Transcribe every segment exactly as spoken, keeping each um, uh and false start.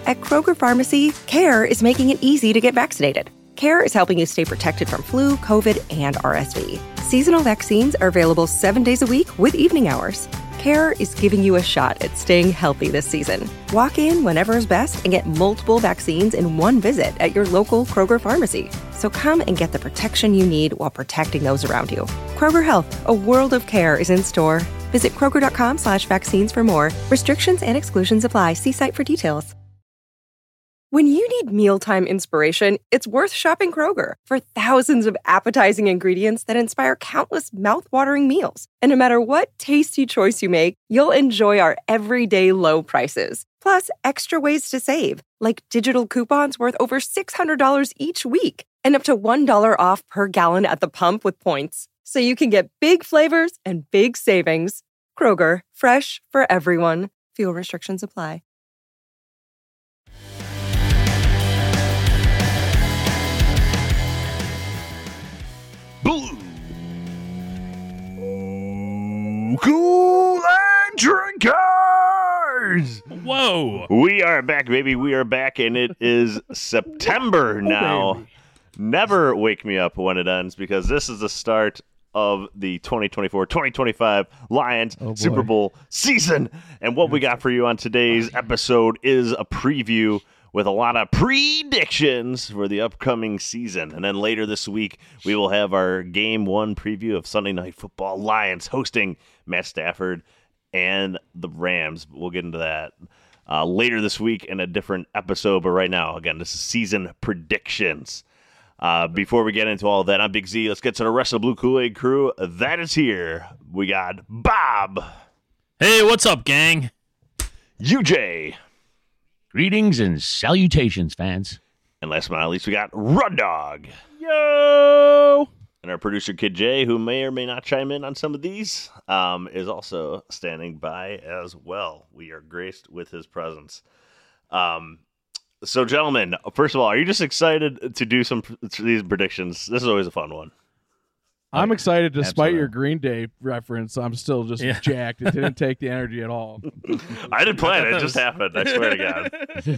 At Kroger Pharmacy, CARE is making it easy to get vaccinated. CARE is helping you stay protected from flu, COVID, and R S V. Seasonal vaccines are available seven days a week with evening hours. CARE is giving you a shot at staying healthy this season. Walk in whenever is best and get multiple vaccines in one visit at your local Kroger Pharmacy. So come and get the protection you need while protecting those around you. Kroger Health, a world of care is in store. Visit Kroger.com slash vaccines for more. Restrictions and exclusions apply. See site for details. When you need mealtime inspiration, it's worth shopping Kroger for thousands of appetizing ingredients that inspire countless mouth-watering meals. And no matter what tasty choice you make, you'll enjoy our everyday low prices. Plus, extra ways to save, like digital coupons worth over six hundred dollars each week and up to one dollar off per gallon at the pump with points. So you can get big flavors and big savings. Kroger, fresh for everyone. Fuel restrictions apply. Blue Cool and Drinkers! Whoa! We are back, baby. We are back, and it is September now. Baby. Never wake me up when it ends, because this is the start of the twenty twenty-four twenty twenty-five Lions Oh, boy. Super Bowl season. And what we got for you on today's episode is a preview with a lot of predictions for the upcoming season. And then later this week, we will have our game one preview of Sunday Night Football. Lions hosting Matt Stafford and the Rams. We'll get into that uh, later this week in a different episode. But right now, again, this is season predictions. Uh, before we get into all of that, I'm Big Z. Let's get to the rest of the Blue Kool-Aid crew. That is here. We got Bob. Hey, what's up, gang? U J. Greetings and salutations, fans. And last but not least, we got Run Dog. Yo! And our producer, Kid J, who may or may not chime in on some of these, um, is also standing by as well. We are graced with his presence. Um, so, gentlemen, first of all, are you just excited to do some these predictions? This is always a fun one. I'm excited despite Absolutely. your Green Day reference. I'm still just Yeah. jacked. It didn't take the energy at all. I didn't plan I it. thought It just was- happened. I swear to God.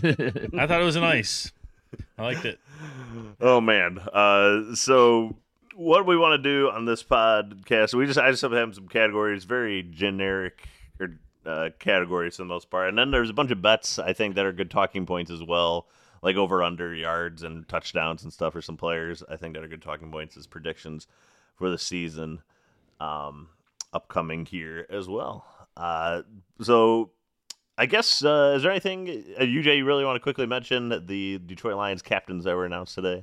I thought it was nice. I liked it. Oh, man. Uh, so what we want to do on this podcast, we just I just have some categories, very generic or, uh, categories for the most part. And then there's a bunch of bets, I think, that are good talking points as well, like over-under yards and touchdowns and stuff for some players. I think that are good talking points as predictions for the season um, upcoming here as well. Uh, so I guess, uh, is there anything, uh, U J, you really want to quickly mention the Detroit Lions captains that were announced today?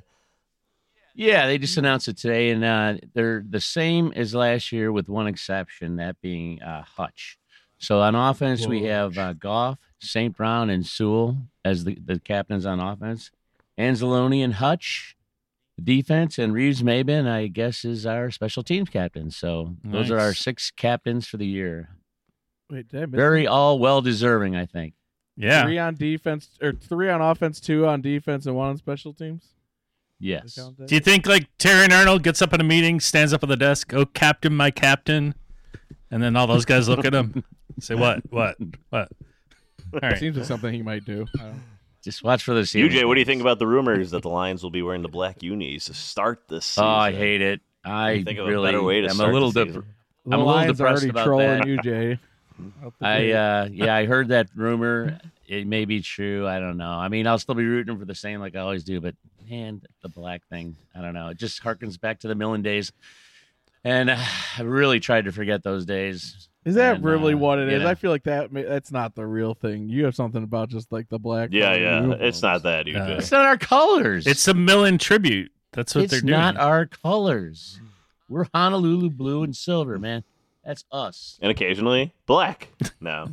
Yeah, they just announced it today, and uh, they're the same as last year with one exception, that being uh, Hutch. So on offense, we have uh, Goff, Saint Brown, and Sewell as the, the captains on offense. Anzalone and Hutch, defense, and Reeves Maben, I guess, is our special teams captain. So those are our Nice. six captains for the year. Wait, did I miss Very all well-deserving, I think. Yeah. three on defense, or three on offense, two on defense, and one on special teams? Yes. Do you think like Terry Arnold gets up in a meeting, stands up at the desk, "Oh, Captain, my Captain," and then all those guys look at him, say, "What? What? What?" All right. Seems like something he might do. I don't- Just watch for the U season. J, what do you think about the rumors that the Lions will be wearing the black unis to start this season? Oh, I hate it. I Think of a really, better way to I'm start a little the dep- season. The I'm a little Lions are depressed already about trolling that. you, Jay. Out the I gate. uh yeah, I heard that rumor. It may be true. I don't know. I mean, I'll still be rooting for the same like I always do, but man, the black thing, I don't know. It just harkens back to the Millen days. And uh, I really tried to forget those days. Is that And, really uh, what it you is? know. I feel like that ma- that's not the real thing. You have something about just like the black. Yeah, color yeah. uniforms. It's not that, U J. Uh, It's not our colors. It's a Millen tribute. That's what it's they're doing. not our colors. We're Honolulu blue and silver, man. That's us. and occasionally, black. No.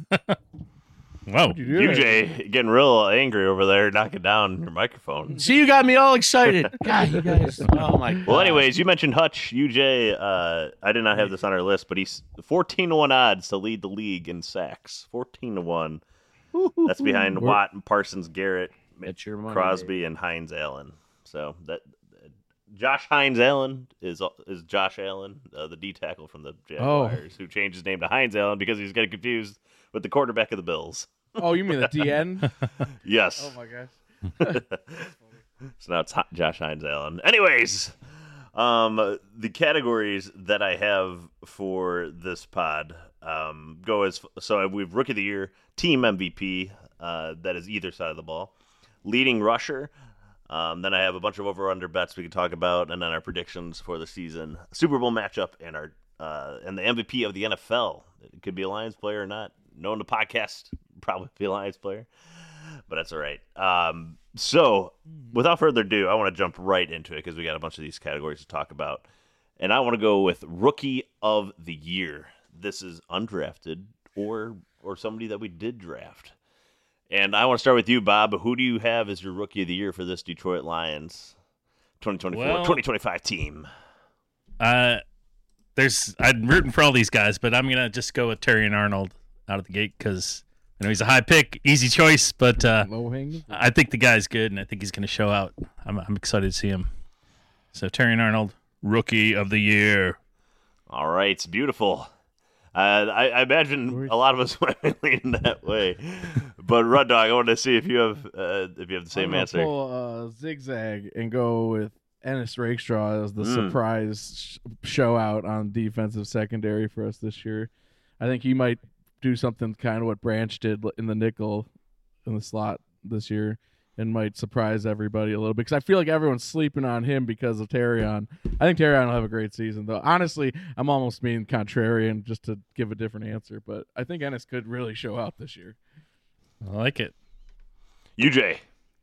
Whoa. What'd you do? U J getting real angry over there, knocking down your microphone. See, you got me all excited. God, you guys. Oh my God. Well, anyways, you mentioned Hutch. U J, uh, I did not have this on our list, but he's fourteen to one odds to lead the league in sacks. fourteen to one. That's behind We're- Watt and Parsons Garrett, That's your money, Crosby, and Hines Allen. So that Josh Hines Allen is is Josh Allen, uh, the D tackle from the Jaguars, who changed his name to Hines Allen because he was getting confused with the quarterback of the Bills. Oh, you mean the D N? Yes. Oh my gosh. So now it's Ho- Josh Hines Allen. Anyways, um, the categories that I have for this pod um, go as so we've Rookie of the Year, Team M V P, uh, that is either side of the ball, leading rusher. Um, then I have a bunch of over/under bets we can talk about, and then our predictions for the season, Super Bowl matchup, and our uh, and the M V P of the N F L. It could be a Lions player or not. Knowing the podcast, probably be a Lions player, but that's all right. Um, so, without further ado, I want to jump right into it because we got a bunch of these categories to talk about, and I want to go with Rookie of the Year. This is undrafted or or somebody that we did draft. And I want to start with you, Bob. Who do you have as your Rookie of the Year for this Detroit Lions twenty twenty-four Well, twenty twenty-five team? Uh, there's I'm rooting for all these guys, but I'm gonna just go with Terrion Arnold out of the gate because I know he's a high pick, easy choice, but uh, Low hanging. I think the guy's good, and I think he's gonna show out. I'm I'm excited to see him. So Terrion Arnold, Rookie of the Year. All right, beautiful. Uh, I, I imagine a lot of us might be leaning that way, but Rud Dog, I want to see if you have uh, if you have the same I'm gonna answer. Pull uh, zigzag and go with Ennis Rakestraw as the Mm. surprise sh- show out on defensive secondary for us this year. I think he might do something kind of what Branch did in the nickel in the slot this year and might surprise everybody a little bit because I feel like everyone's sleeping on him because of Terrion. I think Terrion will have a great season, though. Honestly, I'm almost being contrarian just to give a different answer, but I think Ennis could really show out this year. I like it. U J.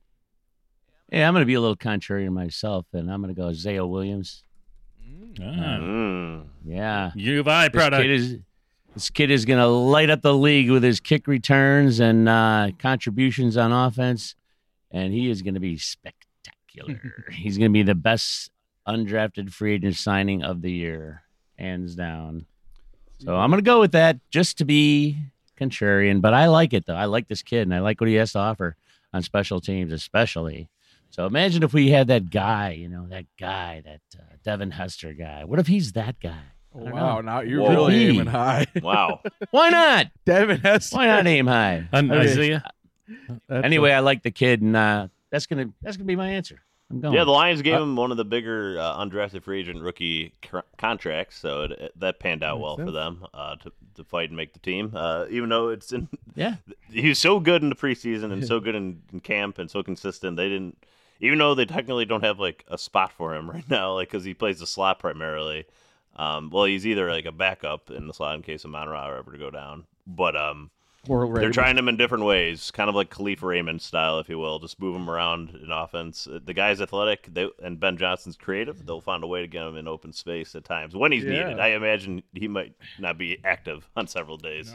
Yeah, I'm going to be a little contrarian myself, and I'm going to go Isaiah Williams. Ah, Mm. Yeah. U of I This product. kid is this kid is going to light up the league with his kick returns and uh, contributions on offense, and he is going to be spectacular. He's going to be the best undrafted free agent signing of the year, hands down. So I'm going to go with that just to be contrarian, but I like it, though. I like this kid, and I like what he has to offer on special teams especially. So imagine if we had that guy, you know, that guy, that uh, Devin Hester guy. What if he's that guy? Oh, I don't wow, know. now you're Whoa. really He- aiming high. Wow. Why not? Devin Hester. Why not aim high? Un- Okay. Isaiah. That's Anyway, a- I like the kid, and uh, that's gonna that's gonna be my answer. I'm going. Yeah, the Lions gave him one of the bigger uh, undrafted free agent rookie cr- contracts, so it, it, that panned out Makes well for sense. them uh, to to fight and make the team. Uh, even though it's in, yeah. he was so good in the preseason and so good in, in camp and so consistent. They didn't, even though they technically don't have like a spot for him right now, like because he plays the slot primarily. Um, well, he's either like a backup in the slot in case of Monroe were ever to go down, but um. Or They're Raven. trying him in different ways, kind of like Khalif Raymond style, if you will. Just move him around in offense. The guy's athletic, they, and Ben Johnson's creative. They'll find a way to get him in open space at times when he's Yeah. needed. I imagine he might not be active on several days.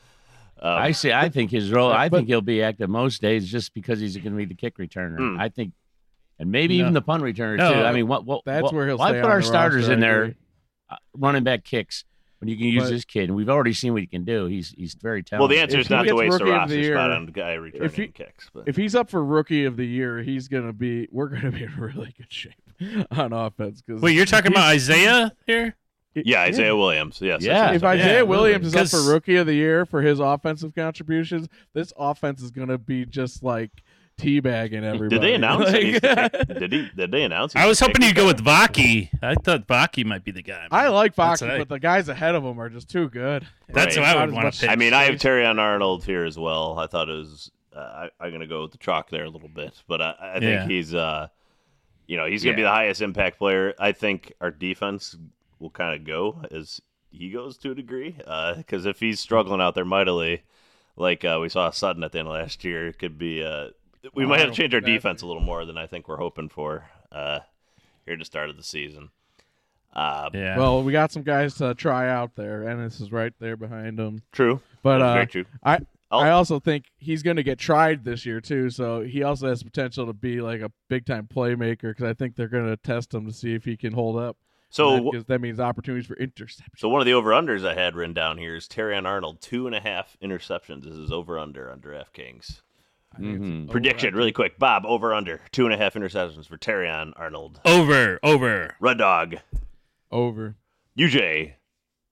Um, I see. I think his role. I But- think he'll be active most days just because he's going to be the kick returner. Hmm. I think, and maybe No. even the punt returner No. too. I mean, what? what That's what, where he'll why stay put on our the starters roster, in I there, agree. uh, running back kicks when you can use But- this kid? And we've already seen what he can do. He's he's very talented. well, the answer If is he not to gets waste a Rookie of roster the spot Year- on a guy returning he- kicks. But. If he's up for Rookie of the Year, he's gonna be. We're gonna be in really good shape on offense. Cause Wait, you're talking about Isaiah here? yeah, Isaiah Williams. Yes. that's Yeah. what I'm If talking Isaiah Yeah, Williams is up for because- Rookie of the Year for his offensive contributions, this offense is gonna be just like teabagging everybody. Did they announce that he's Like- the kick- did he? Did they announce? he's I was the hoping kick you'd go with returner? Vaki. I thought Vaki might be the guy. I like That's Foxy, right. but the guys ahead of him are just too good. That's Right. who I Not would as want much- to pick. I mean, I have Terrion Arnold here as well. I thought it was. Uh, I, I'm going to go with the chalk there a little bit, but I, I think Yeah. he's, uh, you know, he's going to be Yeah. the highest impact player. I think our defense will kind of go as he goes to a degree, because if he's struggling out there mightily, like uh, we saw Sutton at the end of last year, it could be. Uh, we Oh, might I have to don't change our think that- defense a little more than I think we're hoping for uh, here to start of the season. Uh, Yeah. Well, we got some guys to try out there. Ennis is right there behind him. True, But That's uh, very true. I I'll- I also think he's going to get tried this year too. So he also has potential to be like a big time playmaker because I think they're going to test him to see if he can hold up. So because that means opportunities for interception. So one of the over-unders I had written down here is Terrion Arnold, two and a half interceptions. This is over-under on DraftKings. Mhm. Prediction, really quick. Bob, over-under, two and a half interceptions for Terrion Arnold. over, over. Red Dog, Over. U J,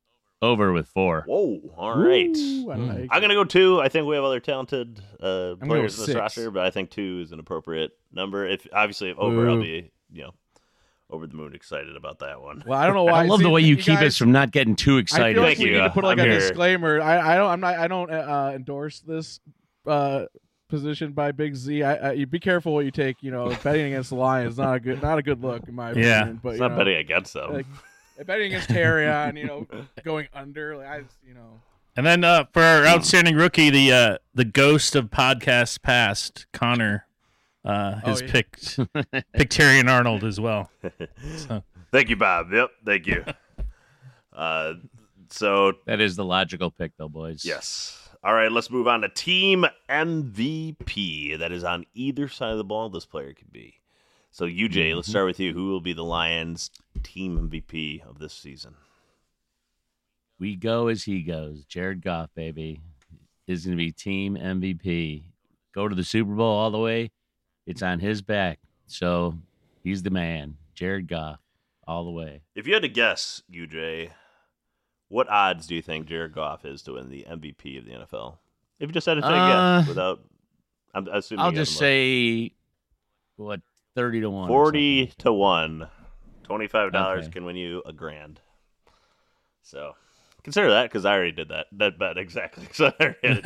Over with four. Whoa, all right. Ooh, I like I'm going to go two. I think we have other talented uh, gonna players go in this six. roster, but I think two is an appropriate number. If Obviously, if over, I'll Ooh. be, you know, over the moon excited about that one. Well, I don't know why. I love See, the way you keep guys, us from not getting too I excited. feel like Thank we you. need to put like I'm a here. disclaimer. I, I don't. I'm not. I don't uh, endorse this uh, position by Big Z. I, I, you be careful what you take. You know, betting against the Lions is not a good, not a good look in my Yeah. opinion. But It's you not know, betting against them. like, betting against Carrion, you know, going under. Like I, just, you know. And then uh, for our outstanding rookie, the uh, the ghost of podcasts past, Connor, uh, has Oh, yeah. picked picked Terrion Arnold as well. So, Thank you, Bob. Yep, thank you. uh, so, That is the logical pick, though, boys. yes. All right, let's move on to team M V P. That is on either side of the ball this player could be. So, U J, Mm-hmm. let's start with you. Who will be the Lions' team M V P of this season? We go as he goes. Jared Goff, baby, is going to be team M V P. Go to the Super Bowl all the way. It's on his back. So he's the man. Jared Goff, all the way. If you had to guess, U J, what odds do you think Jared Goff is to win the M V P of the N F L? If you just had to take a Uh, guess without, I'm assuming I'll you just haven't say, what, thirty to one? looked. forty to one. twenty-five dollars Okay. can win you a grand. So consider that because I already did that. That bet exactly. So I, already had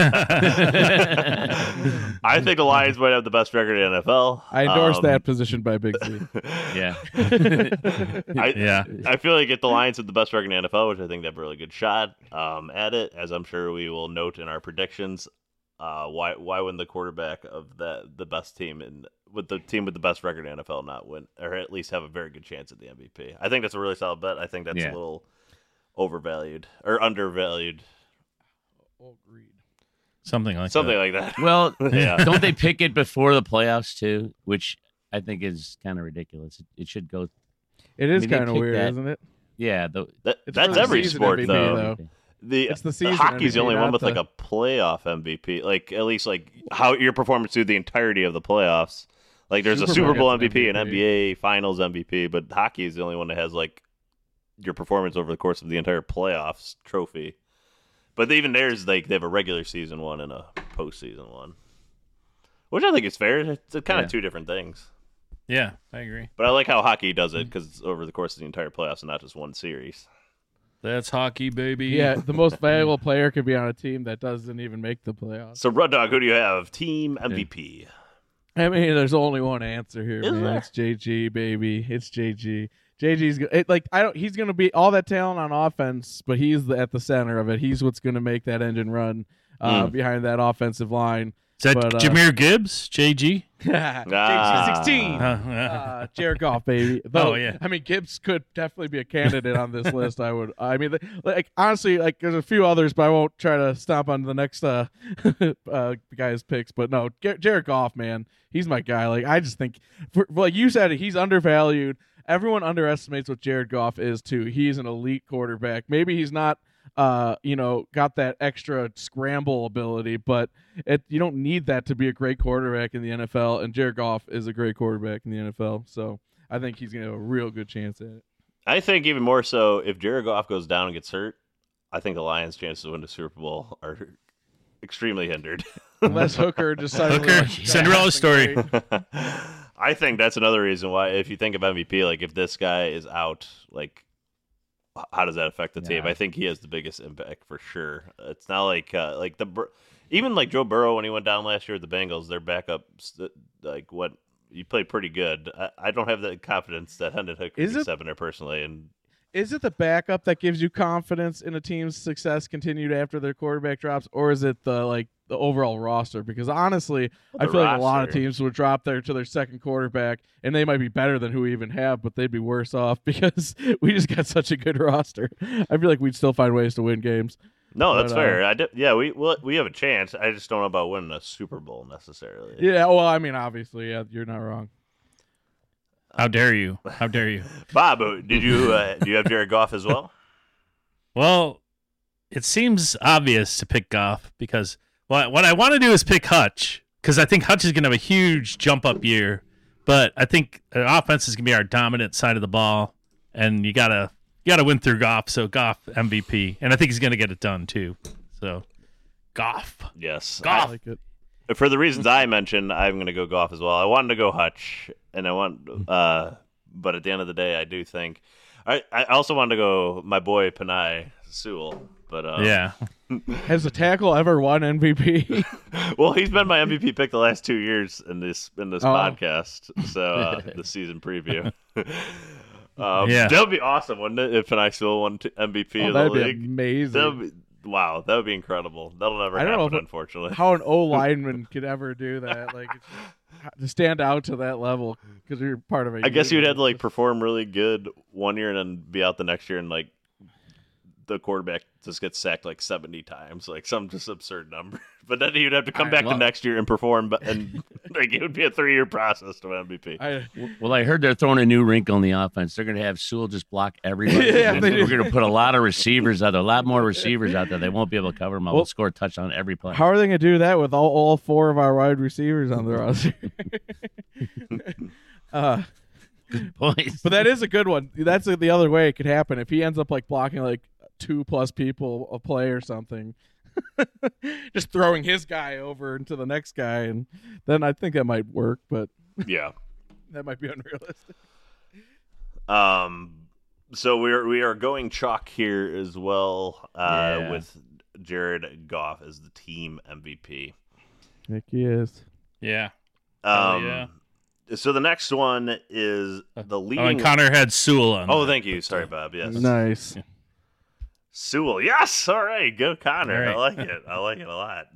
it. I think the Lions might have the best record in the N F L. I endorse Um, that position by Big Z. Yeah. I, yeah. I feel like if the Lions have the best record in the N F L, which I think they have a really good shot um, at it, as I'm sure we will note in our predictions, uh, why why wouldn't the quarterback of the the best team and with the team with the best record in the N F L not win, or at least have a very good chance at the M V P? I think that's a really solid bet. I think that's Yeah. a little overvalued or undervalued, something like something that. like that. Well, Yeah. don't they pick it before the playoffs, too? Which I think is kind of ridiculous. It, it should go, It is I mean, they kind of pick weird, that. isn't it? yeah. The, That, It's that's for the every season sport M V P, though. though. The, It's the the season hockey's the M V P, only one not with like the- a playoff M V P, like at least like how your performance through the entirety of the playoffs. Like there's a Super Super Bowl Bowl M V P, gets and an N B A Finals M V P, but hockey is the only one that has like your performance over the course of the entire playoffs trophy. But even theirs, like they have a regular season one and a postseason one, which I think is fair. It's kind Yeah. of two different things. Yeah, I agree. But I like how hockey does it because it's over the course of the entire playoffs and not just one series. That's hockey, baby. Yeah, the most valuable player could be on a team that doesn't even make the playoffs. So, Rud Dog, who do you have? Team M V P. I mean, there's only one answer here, Is man. there? It's J G, baby. It's J G. J G's go- it, like I don't. He's gonna be all that talent on offense, but he's the, at the center of it. He's what's gonna make that engine run uh, Mm. behind that offensive line. Is that But, uh, Jahmyr Gibbs, J G? J G sixteen. Uh, Uh, Jared Goff, baby. Though, Oh, yeah. I mean, Gibbs could definitely be a candidate on this list. I would. I mean, like honestly, like there's a few others, but I won't try to stomp on the next uh, uh guy's picks. But no, Jar- Jared Goff, man, he's my guy. Like I just think, for, like you said, he's undervalued. Everyone underestimates what Jared Goff is too. He's an elite quarterback. Maybe he's not. Uh, you know, got that extra scramble ability, but it you don't need that to be a great quarterback in the N F L. And Jared Goff is a great quarterback in the N F L, so I think he's gonna have a real good chance at it. I think even more so if Jared Goff goes down and gets hurt, I think the Lions' chances to win the Super Bowl are extremely hindered. Unless Hooker just suddenly Hooker, like, Cinderella does story. something great. I think that's another reason why, if you think of M V P, like if this guy is out, like h- how does that affect the team? Yeah. I think he has the biggest impact for sure. It's not like uh, like the Bur- even like Joe Burrow when he went down last year with the Bengals, their backup st- like what he played pretty good. I, I don't have the confidence that Hendon Hooker Is can it- step in there personally, and Is it the backup that gives you confidence in a team's success continued after their quarterback drops, or is it the like the overall roster? Because honestly, I the feel like a lot of roster. teams would drop there to their second quarterback, and they might be better than who we even have, but they'd be worse off because we just got such a good roster. I feel like we'd still find ways to win games. no, that's But, uh, fair. I di- yeah, we we'll, we have a chance. I just don't know about winning a Super Bowl necessarily. Yeah, well, I mean, obviously, yeah, you're not wrong. How dare you? How dare you? Bob, uh, did you uh, do you have Jared Goff as well? Well, it seems obvious to pick Goff because well, what I want to do is pick Hutch because I think Hutch is going to have a huge jump up year. But I think the offense is going to be our dominant side of the ball, and you gotta you got to win through Goff. So Goff M V P, and I think he's going to get it done too. So Goff, Yes. I Goff. like it. For the reasons I mentioned, I'm going to go Goff as well. I wanted to go Hutch, and I want, uh, but at the end of the day, I do think I, I also wanted to go my boy Panay Sewell, but um, Yeah, Has a tackle ever won M V P? well, he's been my M V P pick the last two years in this in this Oh. podcast. So uh, the season preview. um, Yeah. that would be awesome, wouldn't it? If Panay Sewell won t- M V P Oh, of the that'd be league, amazing. that would be, wow, that would be incredible. That'll never I don't know happen, if it- unfortunately. How an O lineman could ever do that, like it's, to stand out to that level because you're part of a. I guess you'd unit. have to like perform really good one year and then be out the next year and like the quarterback just gets sacked like seventy times, like some just absurd number. But then you'd have to come I back love- the next year and perform, but and like it would be a three year process to M V P. I, Well, I heard they're throwing a new wrinkle in the offense. They're going to have Sewell just block everybody. Yeah, We're they do. going to put a lot of receivers out there, a lot more receivers out there. They won't be able to cover them. I'll Well, score a touchdown every play. how are they gonna do that with all, all four of our wide receivers on the roster? uh, Boys. but that is a good one. That's the other way it could happen if he ends up like blocking like two plus people a play or something. Just throwing his guy over into the next guy, and then I think that might work, but Yeah. that might be unrealistic. Um. So we're we are going chalk here as well, uh, Yeah. with Jared Goff as the team M V P. Heck he is. yeah. Hell Um. yeah. So the next one is the leading. Oh, and Connor had Sewell on. Oh, that. thank you. Sorry, Bob. Yes. Nice. Sewell, yes, all right, go Connor. All right. I like it. I like it a lot.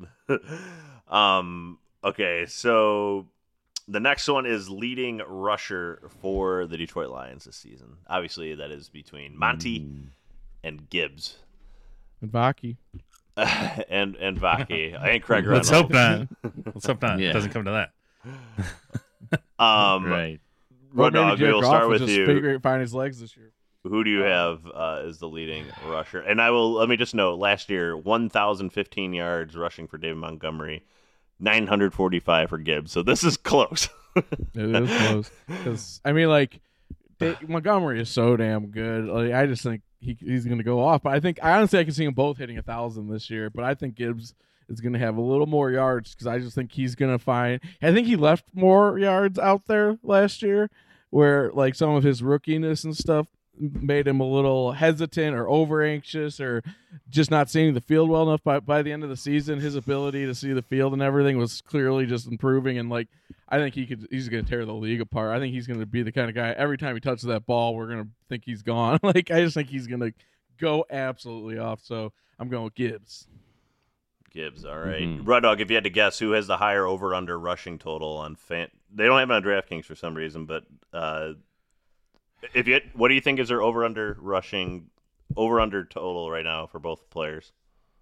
um, okay, so the next one is leading rusher for the Detroit Lions this season. Obviously, that is between Monty and Gibbs, And Vaki. and and Vaki. I ain't Craig Let's Reynolds. hope not. Let's hope not. Yeah. It doesn't come to that. Um, Right. Road Maybe Dog, Jared we'll Goff start will with just you. Figure, find his legs this year. Who do you have uh, as the leading rusher? And I will let me just note: last year, one thousand fifteen yards rushing for David Montgomery, nine hundred forty-five for Gibbs. So this is close. It is close. Because I mean, like they, Montgomery is so damn good. Like, I just think he he's going to go off. But I think I honestly I can see them both hitting a thousand this year. But I think Gibbs is going to have a little more yards because I just think he's going to find. I think he left more yards out there last year, where like some of his rookiness and stuff made him a little hesitant or over anxious or just not seeing the field well enough. By by the end of the season, his ability to see the field and everything was clearly just improving. And like, I think he could, he's going to tear the league apart. I think he's going to be the kind of guy, every time he touches that ball, we're going to think he's gone. Like, I just think he's going to go absolutely off. So I'm going with Gibbs. Gibbs, all right. Mhm. Road Dog, if you had to guess who has the higher over under rushing total on fan, they don't have it on DraftKings for some reason, but uh, if you had, what do you think is their over under rushing over under total right now for both players?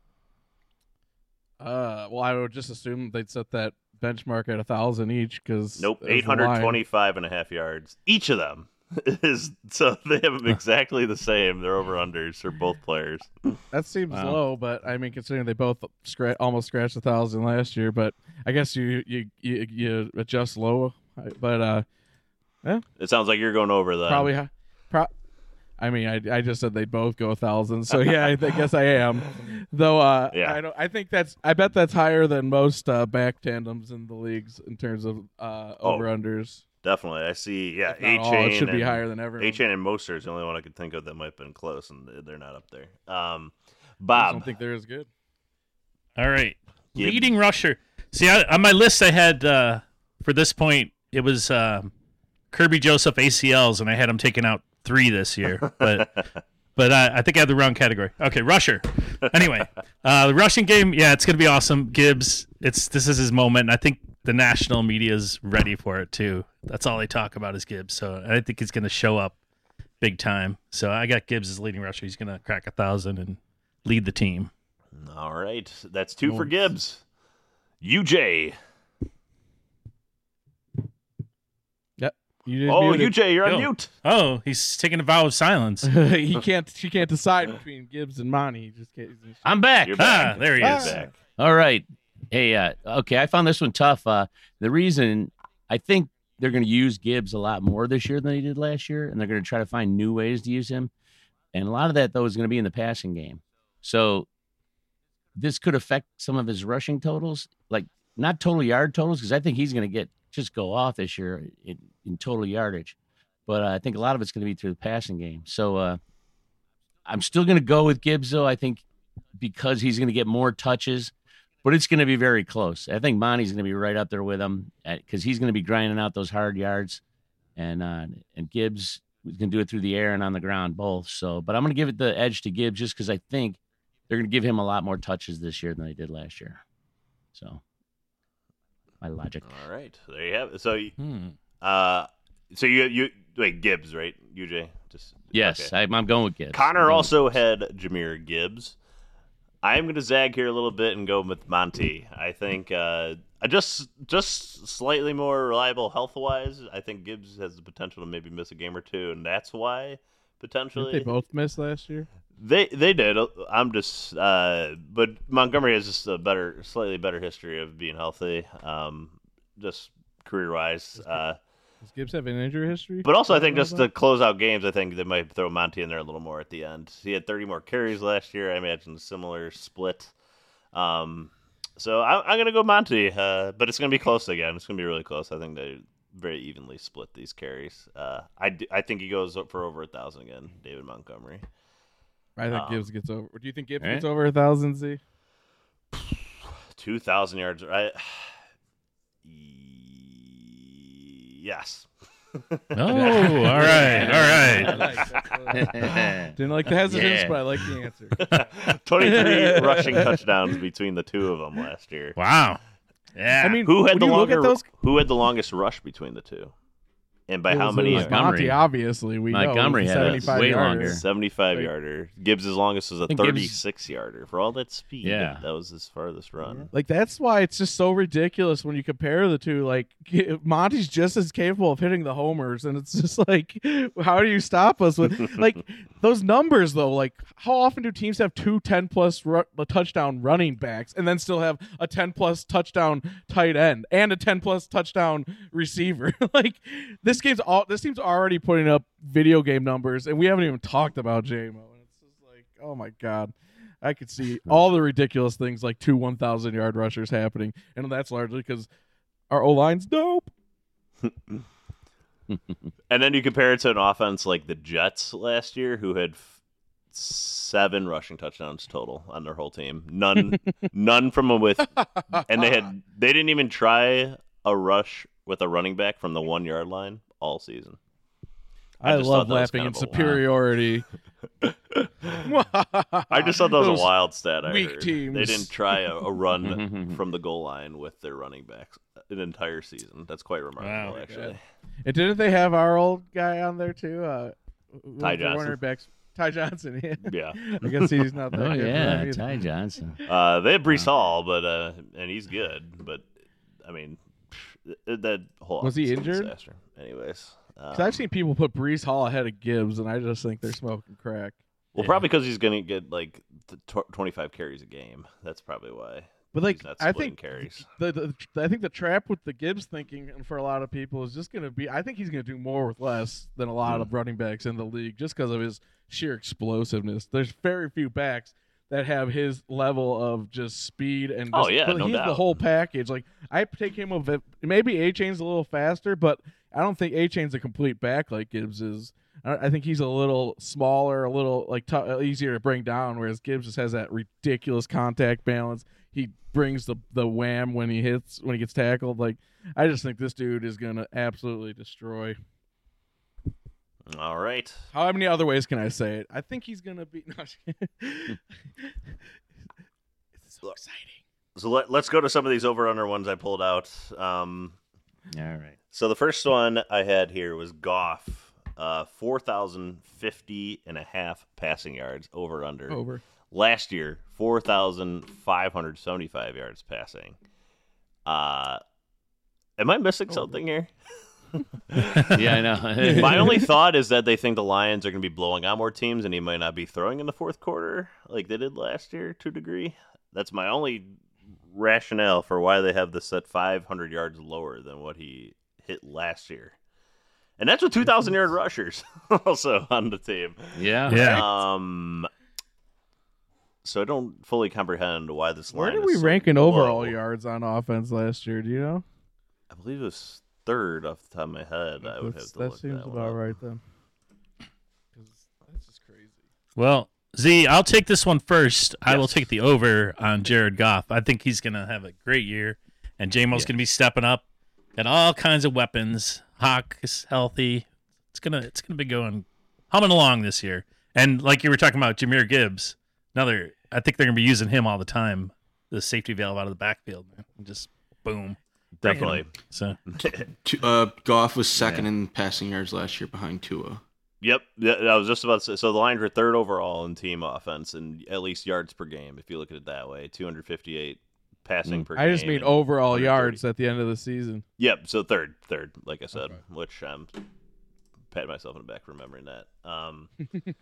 Uh, well, I would just assume they'd set that benchmark at a thousand each because Nope, eight hundred twenty-five and a half yards each of them. Is so they have them exactly the same. They're over unders for both players. That seems Wow. low, but I mean, considering they both scra- almost scratched a thousand last year, but I guess you you you, you adjust low. But uh, It sounds like you're going over that. probably, hi- pro- I mean, I, I just said they'd both go a thousand, so yeah, I, th- guess I am. Though, uh, Yeah. I don't. I think that's. I bet that's higher than most uh, back tandems in the leagues in terms of uh, Oh, over unders. Definitely, I see. Yeah, If not A all, Chain it should be and- higher than everyone. A Chain and Mostert is the only one I could think of that might have been close, and they're not up there. Um, I just Bob, don't think they're as good. All right. Gibbs. Leading rusher. See, I, on my list, I had uh, for this point, it was uh, Kirby Joseph A C Ls, and I had him taking out three this year. But but I, I think I had the wrong category. Okay, rusher. Anyway, uh, the rushing game, yeah, it's gonna be awesome. Gibbs, it's this is his moment. And I think the national media is ready for it too. That's all they talk about is Gibbs. So I think he's gonna show up big time. So I got Gibbs as leading rusher. He's gonna crack a thousand and lead the team. all right, that's two for Gibbs. U J. You just Oh, muted. U J, you're on Yo. mute. Oh, he's taking a vow of silence. he can't. She can't decide between Gibbs and Monty. He just can't. he's- I'm back. You're Ah, back. there he You're is. back. All right. Hey, uh, okay, I found this one tough. Uh, the reason I think they're going to use Gibbs a lot more this year than they did last year, and they're going to try to find new ways to use him. And a lot of that, though, is going to be in the passing game. So this could affect some of his rushing totals, like not total yard totals, because I think he's going to get just go off this year in, in total yardage. But uh, I think a lot of it's going to be through the passing game. So uh, I'm still going to go with Gibbs, though, I think, because he's going to get more touches. But it's going to be very close. I think Monty's going to be right up there with him because he's going to be grinding out those hard yards. And uh, and Gibbs is going to do it through the air and on the ground both. So, but I'm going to give it the edge to Gibbs just because I think they're going to give him a lot more touches this year than they did last year. So, my logic. All right, there you have it. So, Hmm. uh, so you you wait Gibbs, right? U J, just Yes, okay. I, I'm going with Gibbs. Connor also had Jahmyr Gibbs. I'm going to zag here a little bit and go with Monty. I think uh, just just slightly more reliable health-wise. I think Gibbs has the potential to maybe miss a game or two, and that's why potentially Didn't they both missed last year? They they did. I'm just, uh, but Montgomery has just a better, slightly better history of being healthy, um, just career-wise. Uh, Does Gibbs have an injury history? But also, I think don't know just to close out games, I think they might throw Monty in there a little more at the end. He had thirty more carries last year. I imagine a similar split. Um, so I, I'm going to go Monty, uh, but it's going to be close again. It's going to be really close. I think they very evenly split these carries. Uh, I, d- I think he goes for over a thousand again, David Montgomery. I think um, Gibbs gets over. Do you think Gibbs eh? gets over a thousand? Z? two thousand yards, right? Yes. Oh, all right, all I right. like that. Didn't like the hesitance, Yeah. but I like the answer. twenty-three rushing touchdowns between the two of them last year. Wow. Yeah. I mean, Who had when the you look longer? at those, Who had the longest rush between the two? And by it how was- many it was yards? Montgomery. Monty, obviously, we Montgomery know. had a seventy-five way yarder. longer. seventy-five Like- yarder. Gibbs' longest was a think Gibbs- thirty-six yarder. For all that speed, Yeah. that was his farthest run. Like that's why it's just so ridiculous when you compare the two. Like Monty's just as capable of hitting the homers, and it's just like, how do you stop us with like those numbers though? Like how often do teams have two ten plus ru- touchdown running backs and then still have a ten plus touchdown tight end and a ten plus touchdown receiver? Like this game's all this team's already putting up video game numbers, and we haven't even talked about J M O. And it's just like, oh my god. I could see all the ridiculous things like two one thousand yard rushers happening, and that's largely because our O line's dope. And then you compare it to an offense like the Jets last year, who had f- seven rushing touchdowns total on their whole team. None, none from a with, and they had they didn't even try a rush with a running back from the one yard line all season. I I, just love thought that was laughing kind in of a- superiority. I just thought that was a wild stat. I weak heard. teams. They didn't try a, a run from the goal line with their running backs an entire season. That's quite remarkable, Wow. actually. And didn't they have our old guy on there too? Uh, who was Ty the Johnson. Cornerbacks? Ty Johnson. Yeah. Yeah. I guess he's not that Oh, good for yeah, them either. Ty Johnson. Uh, they had Brees Hall, but uh, and he's good. But I mean, th- that whole Was he offense a injured? Disaster. Anyways, um, 'Cause I've seen people put Brees Hall ahead of Gibbs, and I just think they're smoking crack. well, probably because he's going to get like th- tw- twenty-five carries a game. That's probably why. But like, he's not I splitting think carries. the, the I think the trap with the Gibbs thinking for a lot of people is just going to be. I think he's going to do more with less than a lot Hmm. of running backs in the league, just because of his sheer explosiveness. There's very few backs that have his level of just speed and. Oh, just- yeah, but no he's the doubt. whole package. Like I take him of it. Maybe A Chain's a little faster, but I don't think A Chain's a complete back like Gibbs is. I I think he's a little smaller, a little like t- easier to bring down, whereas Gibbs just has that ridiculous contact balance. He brings the the wham when he hits when he gets tackled. Like I just think this dude is gonna absolutely destroy. All right. How many other ways can I say it? I think he's gonna be. No, I'm just kidding. It's so exciting. So let, let's go to some of these over under ones I pulled out. Um, All right. so the first one I had here was Goff, uh, four thousand fifty and a half passing yards over under. Over. Last year, four thousand five hundred seventy-five yards passing. Uh, am I missing something here? Yeah, I know. My only thought is that they think the Lions are going to be blowing out more teams and he might not be throwing in the fourth quarter like they did last year to a degree. That's my only rationale for why they have this at five hundred yards lower than what he hit last year. And that's with two thousand yard rushers also on the team. Yeah. Yeah. Um, so I don't fully comprehend why this Where line did is we so rank in low. overall yards on offense last year? Do you know? I believe it was third off the top of my head. I would have That's- to that look seems that one about up. right then. 'Cause that's just crazy. Well, Z, I'll take this one first. I will Yes. take the over on Jared Goff. I think he's going to have a great year, and J Mo's Yeah. going to be stepping up. Got all kinds of weapons. Hawk is healthy. It's gonna it's gonna be going humming along this year. And like you were talking about, Jahmyr Gibbs, another. I think they're gonna be using him all the time. The safety valve out of the backfield, man. Just boom. Definitely. So Tu- Uh, Goff was second in passing yards last year behind Tua. Yep, yeah, I was just about to say. So the Lions were third overall in team offense and at least yards per game, if you look at it that way. two hundred fifty-eight passing per game. I just mean and overall one hundred thirty. yards at the end of the season. Yep, so third, third, like I said, Okay. which I'm patting myself on the back for remembering that. Um,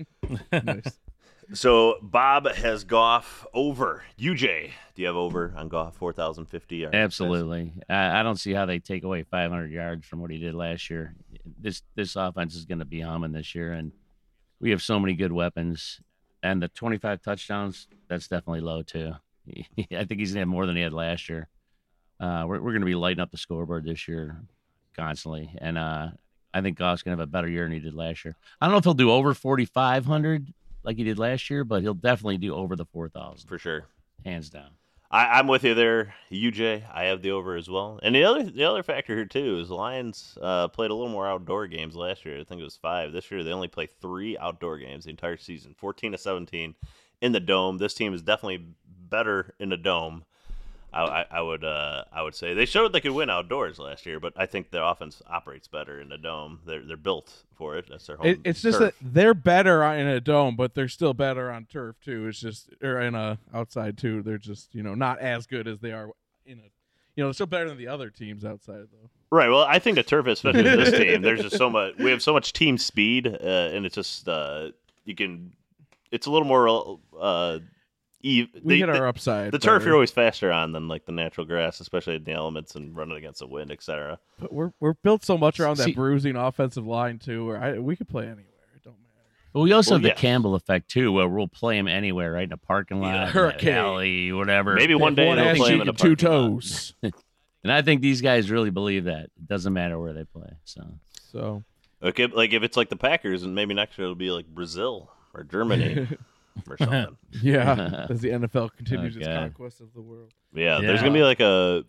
Nice. so Bob has Goff over. U J, do you have over on Goff, four thousand fifty yards? Absolutely. I, I don't see how they take away five hundred yards from what he did last year. This this offense is going to be humming this year, and we have so many good weapons. And the twenty-five touchdowns, that's definitely low too. I think he's going to have more than he had last year. Uh, we're we're going to be lighting up the scoreboard this year constantly, and uh, I think Goff's going to have a better year than he did last year. I don't know if he'll do over forty-five hundred like he did last year, but he'll definitely do over the four thousand, For sure. hands down. I, I'm with you there, U J. I have the over as well. And the other the other factor here too is the Lions uh, played a little more outdoor games last year. I think it was five. This year they only play three outdoor games the entire season, fourteen to seventeen in the dome. This team is definitely better in the dome. I, I, I would uh, I would say they showed they could win outdoors last year, but I think their offense operates better in the dome. They're they're built for it. That's their home. It, it's just turf. that they're better on, in a dome, but they're still better on turf too. It's just or in a outside too. They're just you know not as good as they are in a. You know, they're still better than the other teams outside though. Right. Well, I think the turf, especially with this team, there's just so much. We have so much team speed, uh, and it's just uh, you can. It's a little more. Uh, e- We they- hit the, our upside. the turf better. you're always faster on than like the natural grass, especially in the elements and running against the wind, et cetera. But we're we're built so much around See- that bruising offensive line too, where I, we could play anywhere. It don't matter. But we also Well, have the yes. Campbell effect too, where we'll play him anywhere, right in a parking lot, Yeah, in a hurricane. alley, whatever. Maybe one day one they'll ass play him cheek in a and two parking lot. toes. And I think these guys really believe that it doesn't matter where they play. So So Okay, like if it's like the Packers, and maybe next year it'll be like Brazil or Germany or something. yeah, as the N F L continues its Okay. conquest of the world. Yeah, there's Yeah. gonna be like a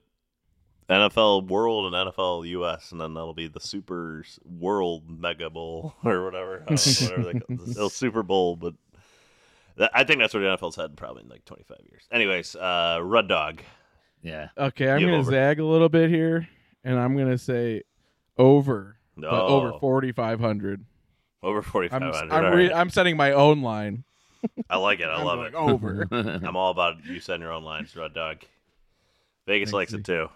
N F L World and N F L U S, and then that'll be the Super World Mega Bowl or whatever. I don't know, whatever they call it. It'll Super Bowl, but that, I think that's where the N F L's headed probably in like twenty-five years. Anyways, uh, Red Dog. yeah, Okay, I'm You have gonna over. zag a little bit here, and I'm gonna say over, No, but over forty-five hundred. over forty-five I'm hundred. I'm, All re- right. I'm setting my own line. I like it. I I'm love going it. over. I'm all about you setting your own lines, Red Dog. Vegas likes it too.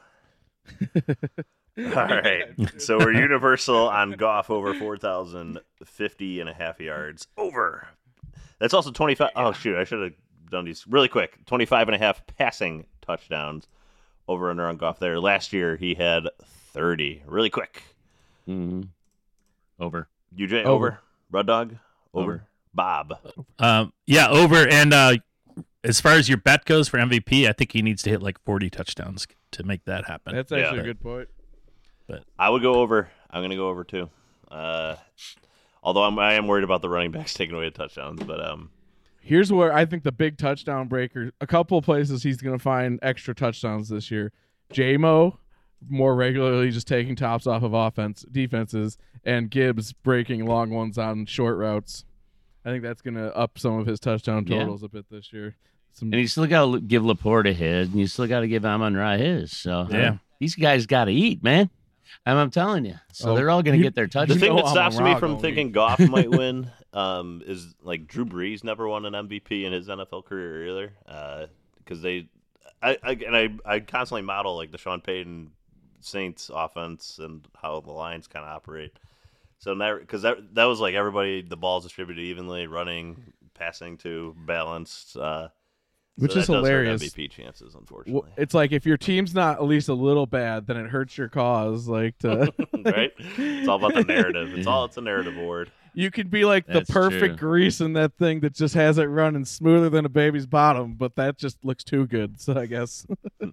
All right. So we're universal on Goff over four thousand fifty and a half yards. Over. That's also twenty-five. Oh, shoot. I should have done these really quick. twenty-five and a half passing touchdowns over under on Goff there. Last year, he had thirty. Really quick. hmm over. U J, over. Over. Red Dog, over. Over. Bob. um, yeah, over. And uh, as far as your bet goes for M V P, I think he needs to hit like forty touchdowns to make that happen. That's actually Yeah. a good point. I would go over. I'm going to go over too. Uh, although I'm, I am worried about the running backs taking away the touchdowns, but um, Here's where I think the big touchdown breaker. A couple of places he's gonna find extra touchdowns this year. J-Mo more regularly just taking tops off of offense defenses, and Gibbs breaking long ones on short routes. I think that's gonna up some of his touchdown Yeah. totals a bit this year. Some And you still got to give Laporte a his, and you still got to give Amon Ra his. So Yeah. these guys got to eat, man. And I'm telling you. So Oh, they're all going to you- get their the touchdowns. thing know that I'm stops a me rock from only. thinking Goff might win um, is like Drew Brees never won an M V P in his N F L career either, because they, I, I and I, I constantly model like the Sean Payton Saints offense and how the Lions kind of operate. So that because that that was like everybody, the ball's distributed evenly, running, passing to balanced. Uh, which So is that does hurt hilarious. M V P chances, Well, unfortunately. it's like if your team's not at least a little bad, then it hurts your cause. Like to Right? It's all about the narrative. It's all it's a narrative award. You could be like the That's perfect true. grease in that thing that just has it running smoother than a baby's bottom, but that just looks too good. So I guess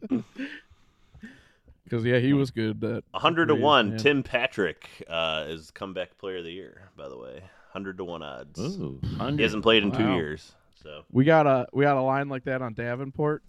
because yeah, he was good. At A hundred to grease, one. man. Tim Patrick uh, is comeback player of the year. By the way, hundred to one odds. Ooh, He hasn't played in two Wow. years. So We got a we got a line like that on Davenport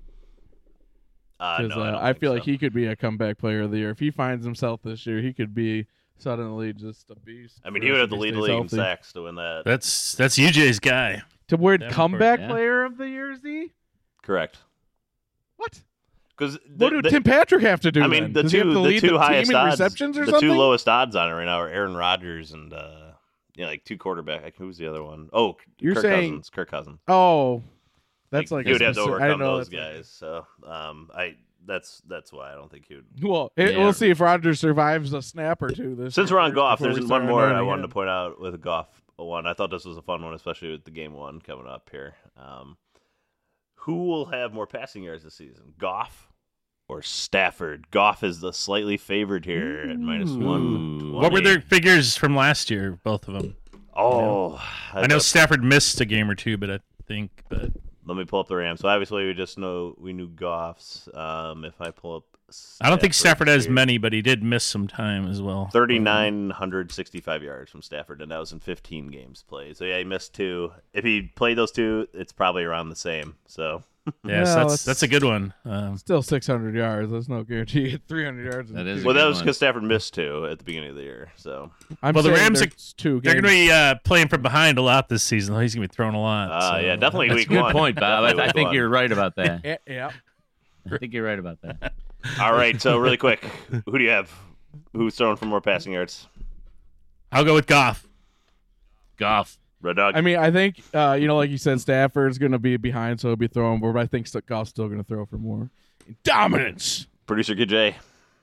uh, because no, I, uh, don't I think feel so. like he could be a comeback player of the year if he finds himself this year. He could be suddenly just a beast. I mean, for he would us have to if lead the stays league in healthy. sacks to win that. That's that's U J's guy. To word Davenport, comeback yeah. player of the year, Z? Correct. What? Because What did Tim Patrick have to do? I mean, then? the Does he have two to the lead two the highest team in odds, receptions or the something? two lowest odds on it right now are Aaron Rodgers and uh, you know, like two quarterback. Like, who's the other one? Oh, You're Kirk saying- Cousins. Kirk Cousins. Oh, that's like he would a have to specific- I didn't overcome know those that's like- guys. So um, I that's that's why I don't think he would. Well, it, Yeah. we'll see if Rodgers survives a snap or two. This Since year we're on first golf, before there's we one start more I annoying wanted to him. point out with a golf one. I thought this was a fun one, especially with the game one coming up here. Um, who will have more passing yards this season, Goff or Stafford? Goff is the slightly favored here at minus one. What were their figures from last year? Both of them. Oh, I know thought- Stafford missed a game or two, but I think, but Let me pull up the Rams. So obviously we just know we knew Goff's. Um, if I pull up, I don't think Stafford has here. many, but he did miss some time as well. thirty-nine sixty-five yards from Stafford, and that was in fifteen games played. So yeah, he missed two. If he played those two, it's probably around the same. So Yes, Well, that's it's- that's a good one. Um, Still six hundred yards. There's no guarantee you get three hundred yards. in That is two a well, that good was one. because Stafford missed two at the beginning of the year. So I'm Well, the saying Rams are- there's two they're games. going to be uh, playing from behind a lot this season. He's going to be throwing a lot. uh, so- yeah, definitely That's a week good one. point, Bob. Definitely I, I week think one. you're right about that. Yeah, yeah. I think you're right about that. All right, so really quick, who do you have? Who's throwing for more passing yards? I'll go with Goff. Goff. Red Dog. I mean, I think uh, you know, like you said, Stafford's going to be behind, so he'll be throwing more. But I think Goff's still going to throw for more dominance. Producer K J.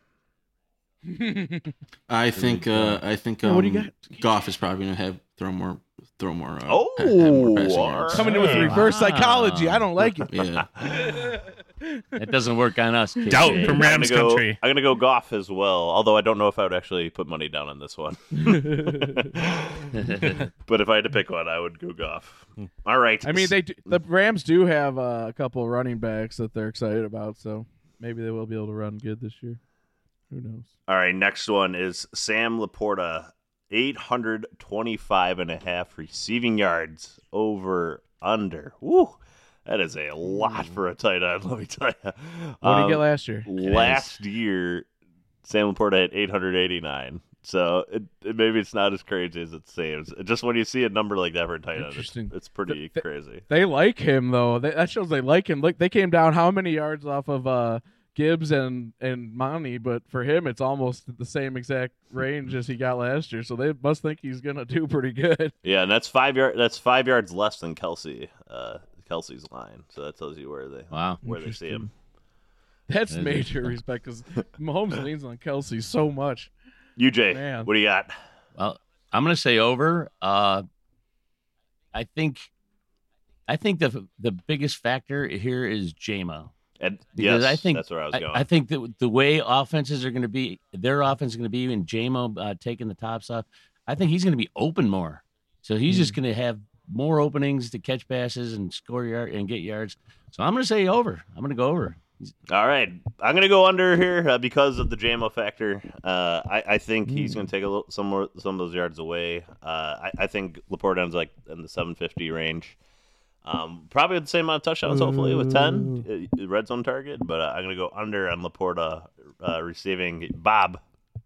I think uh, I think um, Yeah, what do you got? Goff is probably gonna have throw more throw more. Uh, Oh, ha- have more passing all yards. right. Coming in with reverse Wow. psychology. I don't like it. Yeah, It doesn't work on us. K J. Doubt from I'm Rams gonna go, country. I'm gonna go Goff as well. Although I don't know if I would actually put money down on this one. But if I had to pick one, I would go Goff. All right. I mean, they do, the Rams do have uh, a couple running backs that they're excited about, so maybe they will be able to run good this year. Who knows? All right. Next one is Sam Laporta, eight twenty-five and a half receiving yards over under. Woo. That is a lot for a tight end, let me tell you. What did he get last year? Last year, Sam Laporta had eight eighty-nine. So it, it, maybe it's not as crazy as it seems. Just when you see a number like that for a tight end, it's, Interesting. it's pretty Th- crazy. They like him though. They, that shows they like him. Look, they came down how many yards off of uh, Gibbs and and Monty, but for him, it's almost the same exact range as he got last year. So they must think he's gonna do pretty good. Yeah, and that's five yard. That's five yards less than Kelsey. Uh, Kelsey's line. So that tells you where they Wow. where they see him. That's That is major interesting. respect because Mahomes leans on Kelsey so much. U J, Man. what do you got? Well, I'm going to say over. Uh, I think, I think the the biggest factor here is J-Mo. And Because yes, I think that's where I was I, going. I think that the way offenses are going to be, their offense is going to be, and J-Mo uh, taking the tops off. I think he's going to be open more, so he's just going to have more openings to catch passes and score yard and get yards. So I'm going to say over. I'm going to go over. All right, I'm gonna go under here uh, because of the J M O factor. Uh, I, I think he's gonna take a little, some more some of those yards away. Uh, I, I think Laporte ends like in the seven fifty range. Um, probably the same amount of touchdowns, hopefully with ten uh, red zone target. But uh, I'm gonna go under on Laporta uh, receiving. Bob.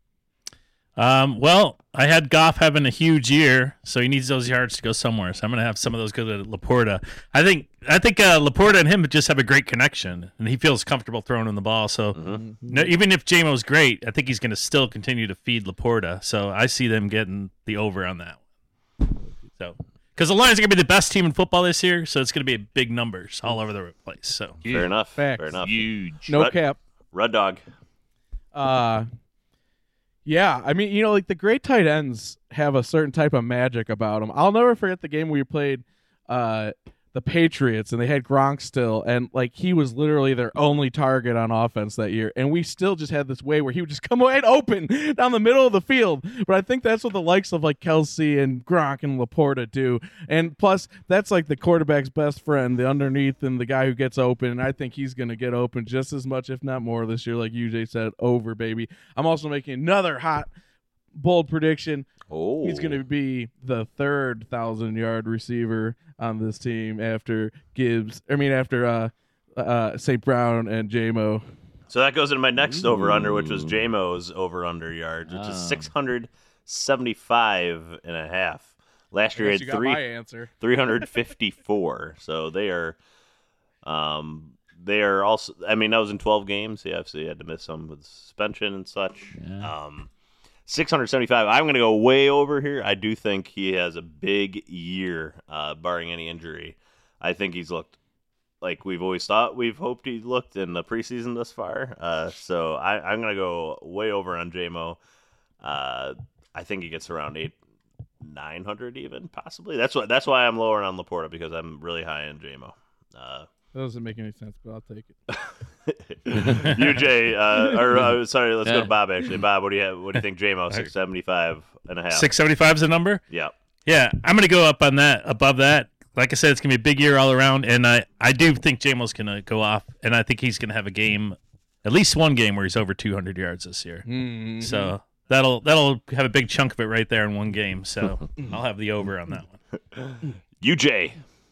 Um, well, I had Goff having a huge year, so he needs those yards to go somewhere. So I'm going to have some of those go to Laporta. I think I think uh, Laporta and him just have a great connection, and he feels comfortable throwing him the ball. So no, even if J M O's great, I think he's going to still continue to feed Laporta. So I see them getting the over on that one. So because the Lions are going to be the best team in football this year, so it's going to be big numbers all over the place. So Fair enough. Facts. Fair enough. Huge. No Red- cap. Red Dog. Uh yeah, I mean, you know, like the great tight ends have a certain type of magic about them. I'll never forget the game we played uh the Patriots, and they had Gronk still, and like he was literally their only target on offense that year, and we still just had this way where he would just come wide open down the middle of the field. But I think that's what the likes of like Kelsey and Gronk and Laporta do, and plus that's like the quarterback's best friend, the underneath and the guy who gets open, and I think he's going to get open just as much, if not more, this year. Like U J said, over, baby. I'm also making another hot, bold prediction. Oh, He's going to be the third thousand-yard receiver on this team after Gibbs. I mean, after uh, uh, Saint Brown and J-Mo. So that goes into my next over-under, which was J-Mo's over-under yards, which Oh. is six hundred seventy-five and a half. Last year I he guess you had got three, my answer. three hundred fifty-four. So they are, um, they are also. I mean, that was in twelve games. He obviously had to miss some with suspension and such. Yeah. Um, six hundred seventy-five. I'm going to go way over here. I do think he has a big year, uh, barring any injury. I think he's looked like we've always thought, we've hoped he looked in the preseason thus far. Uh, so I, I'm going to go way over on J-Mo. Uh, I think he gets around eight, nine hundred even possibly. That's what. That's why I'm lower on Laporta, because I'm really high on J-Mo. Uh, That doesn't make any sense, but I'll take it. U J, uh, or uh, sorry, let's go Yeah. to Bob. Actually, Bob, what do you have? What do you think? J-Mo six seventy-five and a half. six seventy-five is the number. Yeah. Yeah, I'm going to go up on that, above that. Like I said, it's going to be a big year all around, and I, I do think J-Mo's going to go off, and I think he's going to have a game, at least one game where he's over two hundred yards this year. Mm-hmm. So that'll that'll have a big chunk of it right there in one game. So I'll have the over on that one. U J.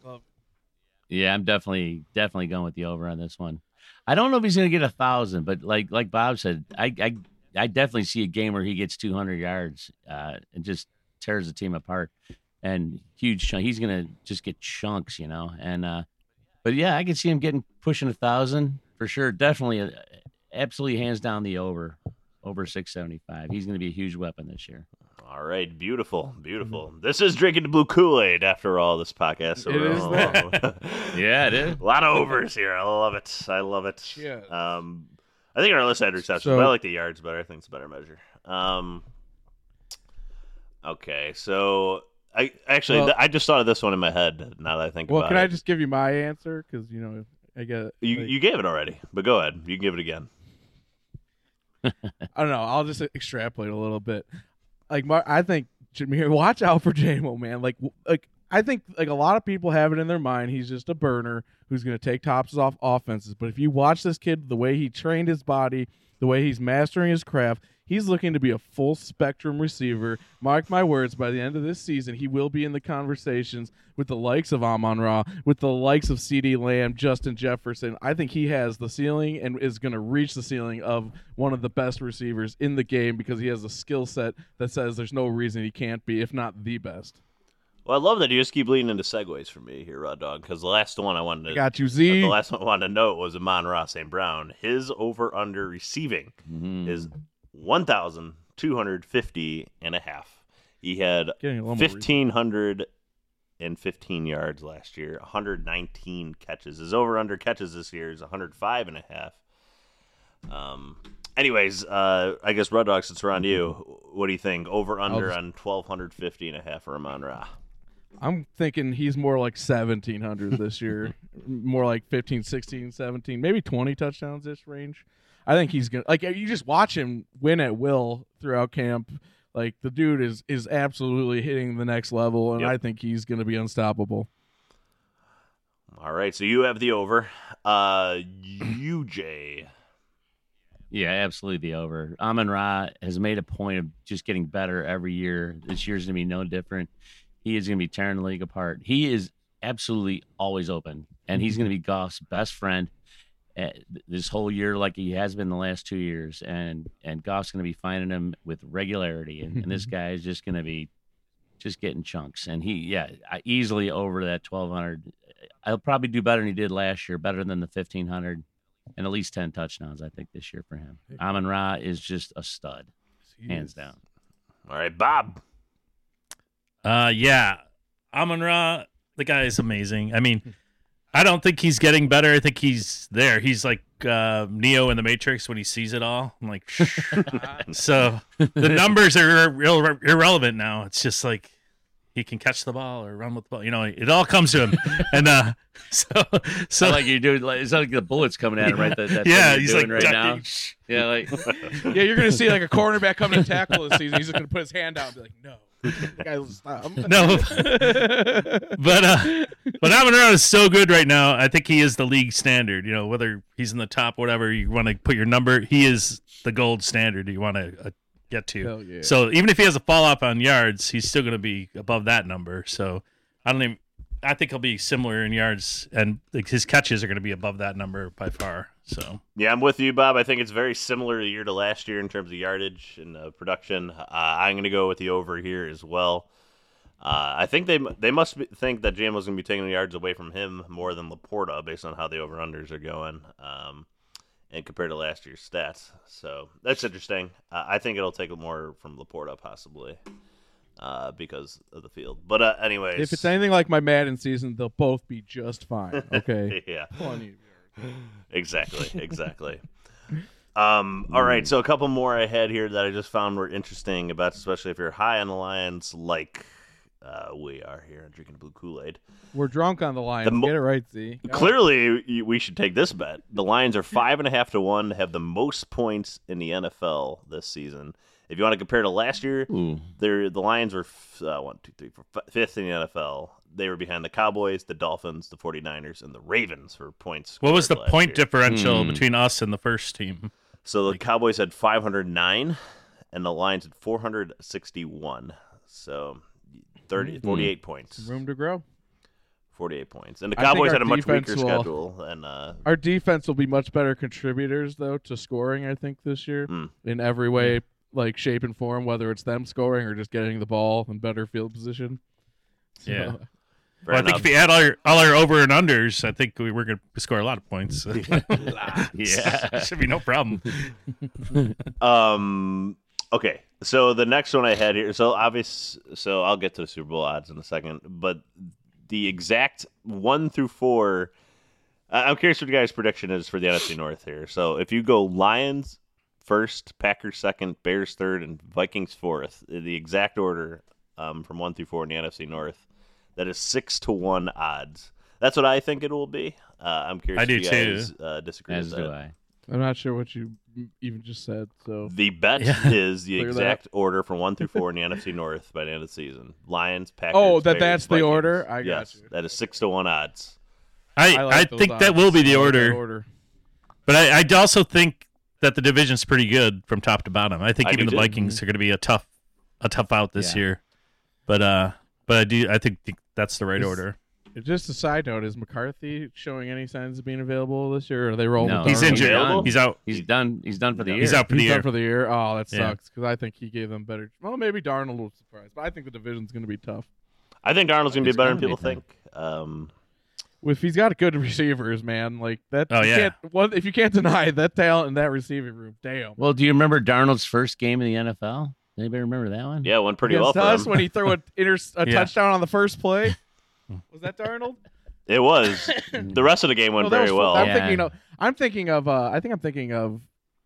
Yeah, I'm definitely definitely going with the over on this one. I don't know if he's going to get a thousand, but like like Bob said, I I, I definitely see a game where he gets two hundred yards uh, and just tears the team apart. And huge chunk. He's going to just get chunks, you know. And uh, but yeah, I can see him getting pushing a thousand for sure. Definitely, uh, absolutely, hands down the over, over six seventy five. He's going to be a huge weapon this year. All right, beautiful, beautiful. This is Drinking the Blue Kool-Aid after all this podcast. So It we're is all- that. Yeah, it is. A lot of overs here. I love it. I love it. Yeah. Um, I think our list had receptions, So- but I like the yards better. I think it's a better measure. Um, okay, so I actually Well- th- I just thought of this one in my head. Now that I think Well, about can it, I just give you my answer? Because, you know, I get you like, you gave it already, but go ahead. You can give it again. I don't know. I'll just extrapolate a little bit. Like, Mar- I think Jameer, watch out for J-Mo, man. Like, w- like I think like a lot of people have it in their mind he's just a burner who's going to take tops off offenses. But if you watch this kid, the way he trained his body, the way he's mastering his craft, he's looking to be a full spectrum receiver. Mark my words, by the end of this season, he will be in the conversations with the likes of Amon-Ra, with the likes of CeeDee Lamb, Justin Jefferson. I think he has the ceiling and is going to reach the ceiling of one of the best receivers in the game because he has a skill set that says there's no reason he can't be, if not the best. Well, I love that you just keep leading into segues for me here, Rod Dog, because the last one I wanted to I got you, Z. the last one I wanted to note was Amon-Ra Saint Brown. His over-under receiving Mhm. is one thousand two hundred fifty and a half. He had Getting a little more fifteen hundred fifteen yards last year, one hundred nineteen catches. His over-under catches this year is one hundred five and a half. Um. Anyways, uh, I guess Rod Dog, since we're on you, what do you think? Over-under just- on twelve fifty and a half for Amon-Ra. I'm thinking he's more like seventeen hundred this year, more like fifteen, sixteen, seventeen, maybe twenty touchdowns this range. I think he's going to, like, you just watch him win at will throughout camp. Like, the dude is is absolutely hitting the next level, and Yep. I think he's going to be unstoppable. All right, so you have the over. Uh, U J. Yeah, absolutely the over. Amon-Ra has made a point of just getting better every year. This year's going to be no different. He is going to be tearing the league apart. He is absolutely always open, and he's going to be Goff's best friend uh, this whole year like he has been the last two years. And and Goff's going to be finding him with regularity, and, and this guy is just going to be just getting chunks. And he, yeah, I- easily over that twelve hundred. I'll probably do better than he did last year, better than the fifteen hundred. And at least ten touchdowns, I think, this year for him. Amon-Ra is just a stud, hands down. All right, Bob. Uh, yeah, Amon-Ra, the guy is amazing. I mean, I don't think he's getting better. I think he's there. He's like uh, Neo in the Matrix when he sees it all. I'm like, so the numbers are real irrelevant now. It's just like he can catch the ball or run with the ball. You know, it all comes to him. and uh, so, so I like you do. Like, it's like the bullets coming at him, right? That, that yeah, thing he's you're like doing right now. ducking. Yeah, like Yeah, you're gonna see like a cornerback coming to tackle this season. He's just gonna put his hand out and be like, "No, guys, will stop." No, but uh, but Amon-Ra is so good right now. I think he is the league standard. You know, whether he's in the top, whatever you want to put your number, he is the gold standard you want to uh, get to. Hell yeah. So even if he has a fall off on yards, he's still going to be above that number. So I don't even. I think he'll be similar in yards, and like, his catches are going to be above that number by far. So Yeah, I'm with you, Bob. I think it's very similar year to last year in terms of yardage and uh, production. Uh, I'm going to go with the over here as well. Uh, I think they they must be, think that Jamel's going to be taking the yards away from him more than Laporta based on how the over-unders are going um, and compared to last year's stats. So that's interesting. Uh, I think it'll take more from Laporta possibly uh, because of the field. But uh, anyways. If it's anything like my Madden season, they'll both be just fine. Okay. yeah. Plenty of yards. Exactly, exactly. Um, all right, so a couple more I had here that I just found were interesting about, especially if you're high on the Lions, like uh, we are here and drinking blue Kool-Aid. We're drunk on the Lions. The mo- Get it right, Z. Go. Clearly, y- we should take this bet. The Lions are five and a half to one to have the most points in the N F L this season. If you want to compare to last year, Ooh. they're, the Lions were f- uh, one, two, three, four, f- fifth in the N F L. They were behind the Cowboys, the Dolphins, the 49ers, and the Ravens for points. what was the last point year. differential Hmm. between us and the first team? So the Cowboys had five hundred nine, and the Lions had four hundred sixty-one. So thirty, forty-eight points. Room to grow. forty-eight points. And the I think Cowboys our had a much weaker defense will- schedule. And uh, Our defense will be much better contributors, though, to scoring, I think, this year Mm. in every way, like shape and form, whether it's them scoring or just getting the ball in better field position. So, Yeah. fair Well, I think enough. if you add all our, all our over and unders, I think we, we're going to score a lot of points. Yeah. Should be no problem. Um. Okay, so the next one I had here. So obvious. So I'll get to the Super Bowl odds in a second, but the exact one through four. I- I'm curious what your guys' prediction is for the N F C North here. So if you go Lions first, Packers second, Bears third, and Vikings fourth, the exact order um, from one through four in the N F C North, that is six to one odds. That's what I think it will be. Uh, I'm curious I if do you too. guys uh, disagree As with do that. I. I'm not sure what you even just said. So The bet Yeah. is the Clear that exact order from one through four in the N F C North by the end of the season. Lions, Packers. Oh, that Bears, that's the Vikings. order? I got yes, you. that is six to one odds. I, I, like those think that odds. will be the I like that order, order. but I, I also think that the division's pretty good from top to bottom. I think I even do the too. Vikings are going to be a tough, a tough out this Yeah. year. But uh, but I do I think th- that's the right Is- order. Just a side note: is McCarthy showing any signs of being available this year? Or are they rolling? No. with He's Darnold? injured. available? He's out. He's done. He's done for the year. He's out for the He's year. done for the year. Oh, that Yeah. sucks because I think he gave them better. Well, maybe Darnold will surprise, but I think the division's going to be tough. I think Darnold's going to be It's better than gonna people be think. Um, If he's got good receivers, man, like that. Oh, you yeah. Can't, well, if you can't deny that talent in that receiving room, damn. Well, do you remember Darnold's first game in the N F L? Anybody remember that one? yeah, went pretty well Against for us him. when he threw a, inter- a Yeah. touchdown on the first play. Was that Darnold? It was. The rest of the game went No, that very was- well. I'm Yeah. thinking of. I'm thinking of. Uh, I think I'm thinking of.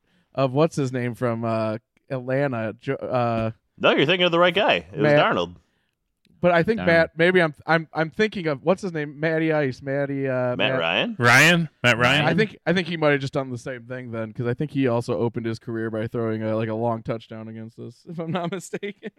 Of what's his name from uh, Atlanta. Jo- Uh, No, you're thinking of the right guy. It was Matt- Darnold. but I think Darn. Matt. Maybe I'm. I'm. I'm thinking of what's his name. Matty Ice. Matty. Uh, Matt Ryan. Ryan, Matt Ryan. I think. I think he might have just done the same thing then, because I think he also opened his career by throwing a, like a long touchdown against us, if I'm not mistaken.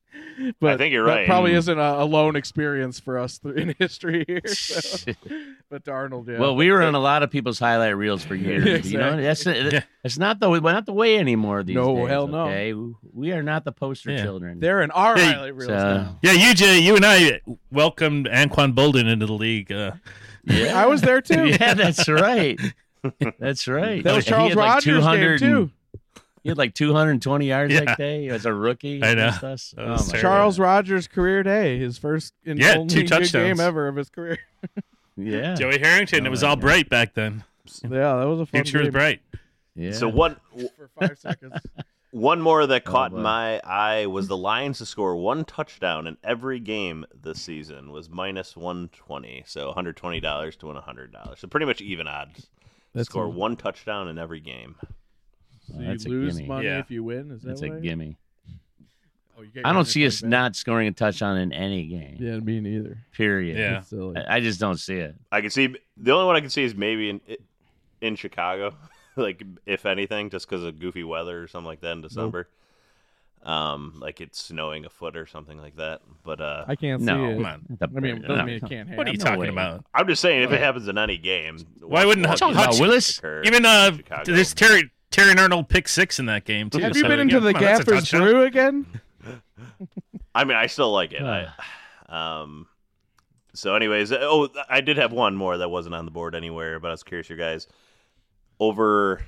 But I think you're that right. Probably isn't a, a lone experience for us th- in history here. So. But Darnold, yeah. Well, we were on a lot of people's highlight reels for years. You know, that's Yeah. that's not the we're not the way anymore these No, days. hell no. Okay, we are not the poster Yeah. children. they're in our Hey, highlight reels so- now. yeah, you Jay, you and I welcomed Anquan Bolden into the league. Uh, yeah, I was there too. yeah, that's right. That's right. That was He Charles had like Rogers' game 200 too. He had like two hundred twenty yards Yeah. that day as a rookie. I know. against us. That Oh, was my terrible. Charles Rogers' career day, his first and Yeah, only two good touchdowns. game ever of his career. God. Yeah. Joey Harrington. Oh, it was my all God. bright back then. Yeah, that was a fun Future was game bright. Yeah. So one for five seconds. one more that caught boy. my eye was the Lions to score one touchdown in every game this season was minus one twenty. So one hundred twenty dollars to win one hundred dollars. So pretty much even odds. That's Score a- one touchdown in every game. So That's a you lose gimme. money Yeah. if you win. Is that That's a what I- gimme. Oh, you get I don't see Giants us like that. not scoring a touchdown in any game. Yeah, me neither. Period. Yeah. It's silly. I, I just don't see it. I can see the only one I can see is maybe in in Chicago, like if anything, just because of goofy weather or something like that in December. Um, like it's snowing a foot or something like that. But uh, I can't No, see it. Come on. The- I mean, it doesn't no. mean it can't happen. What are you No talking way. about? I'm just saying if it happens in any game, Why wouldn't watch Hutch- it Hutch- Willis? occur Even in uh, Chicago. this Terry Terry Arnold pick six in that game too. Have you so, been into yeah, the come on, that's a Gaffers touchdown. Brew again? I mean, I still like it. I, um, so, anyways, oh, I did have one more that wasn't on the board anywhere, but I was curious, you guys. Over,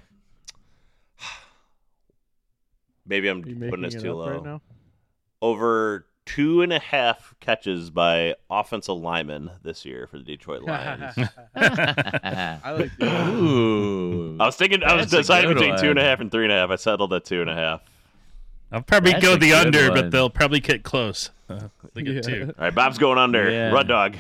maybe I'm Are you putting making this it too up low. right now? Over two and a half catches by offensive linemen this year for the Detroit Lions. I like that. Ooh. I was thinking, I was That's a deciding good between two and a one. half and three and a half. I settled at two and a half. I'll probably That's go a the good under, one. but they'll probably get close. Uh, they get Yeah. two. All right, Bob's going under. Yeah. Rud Dog.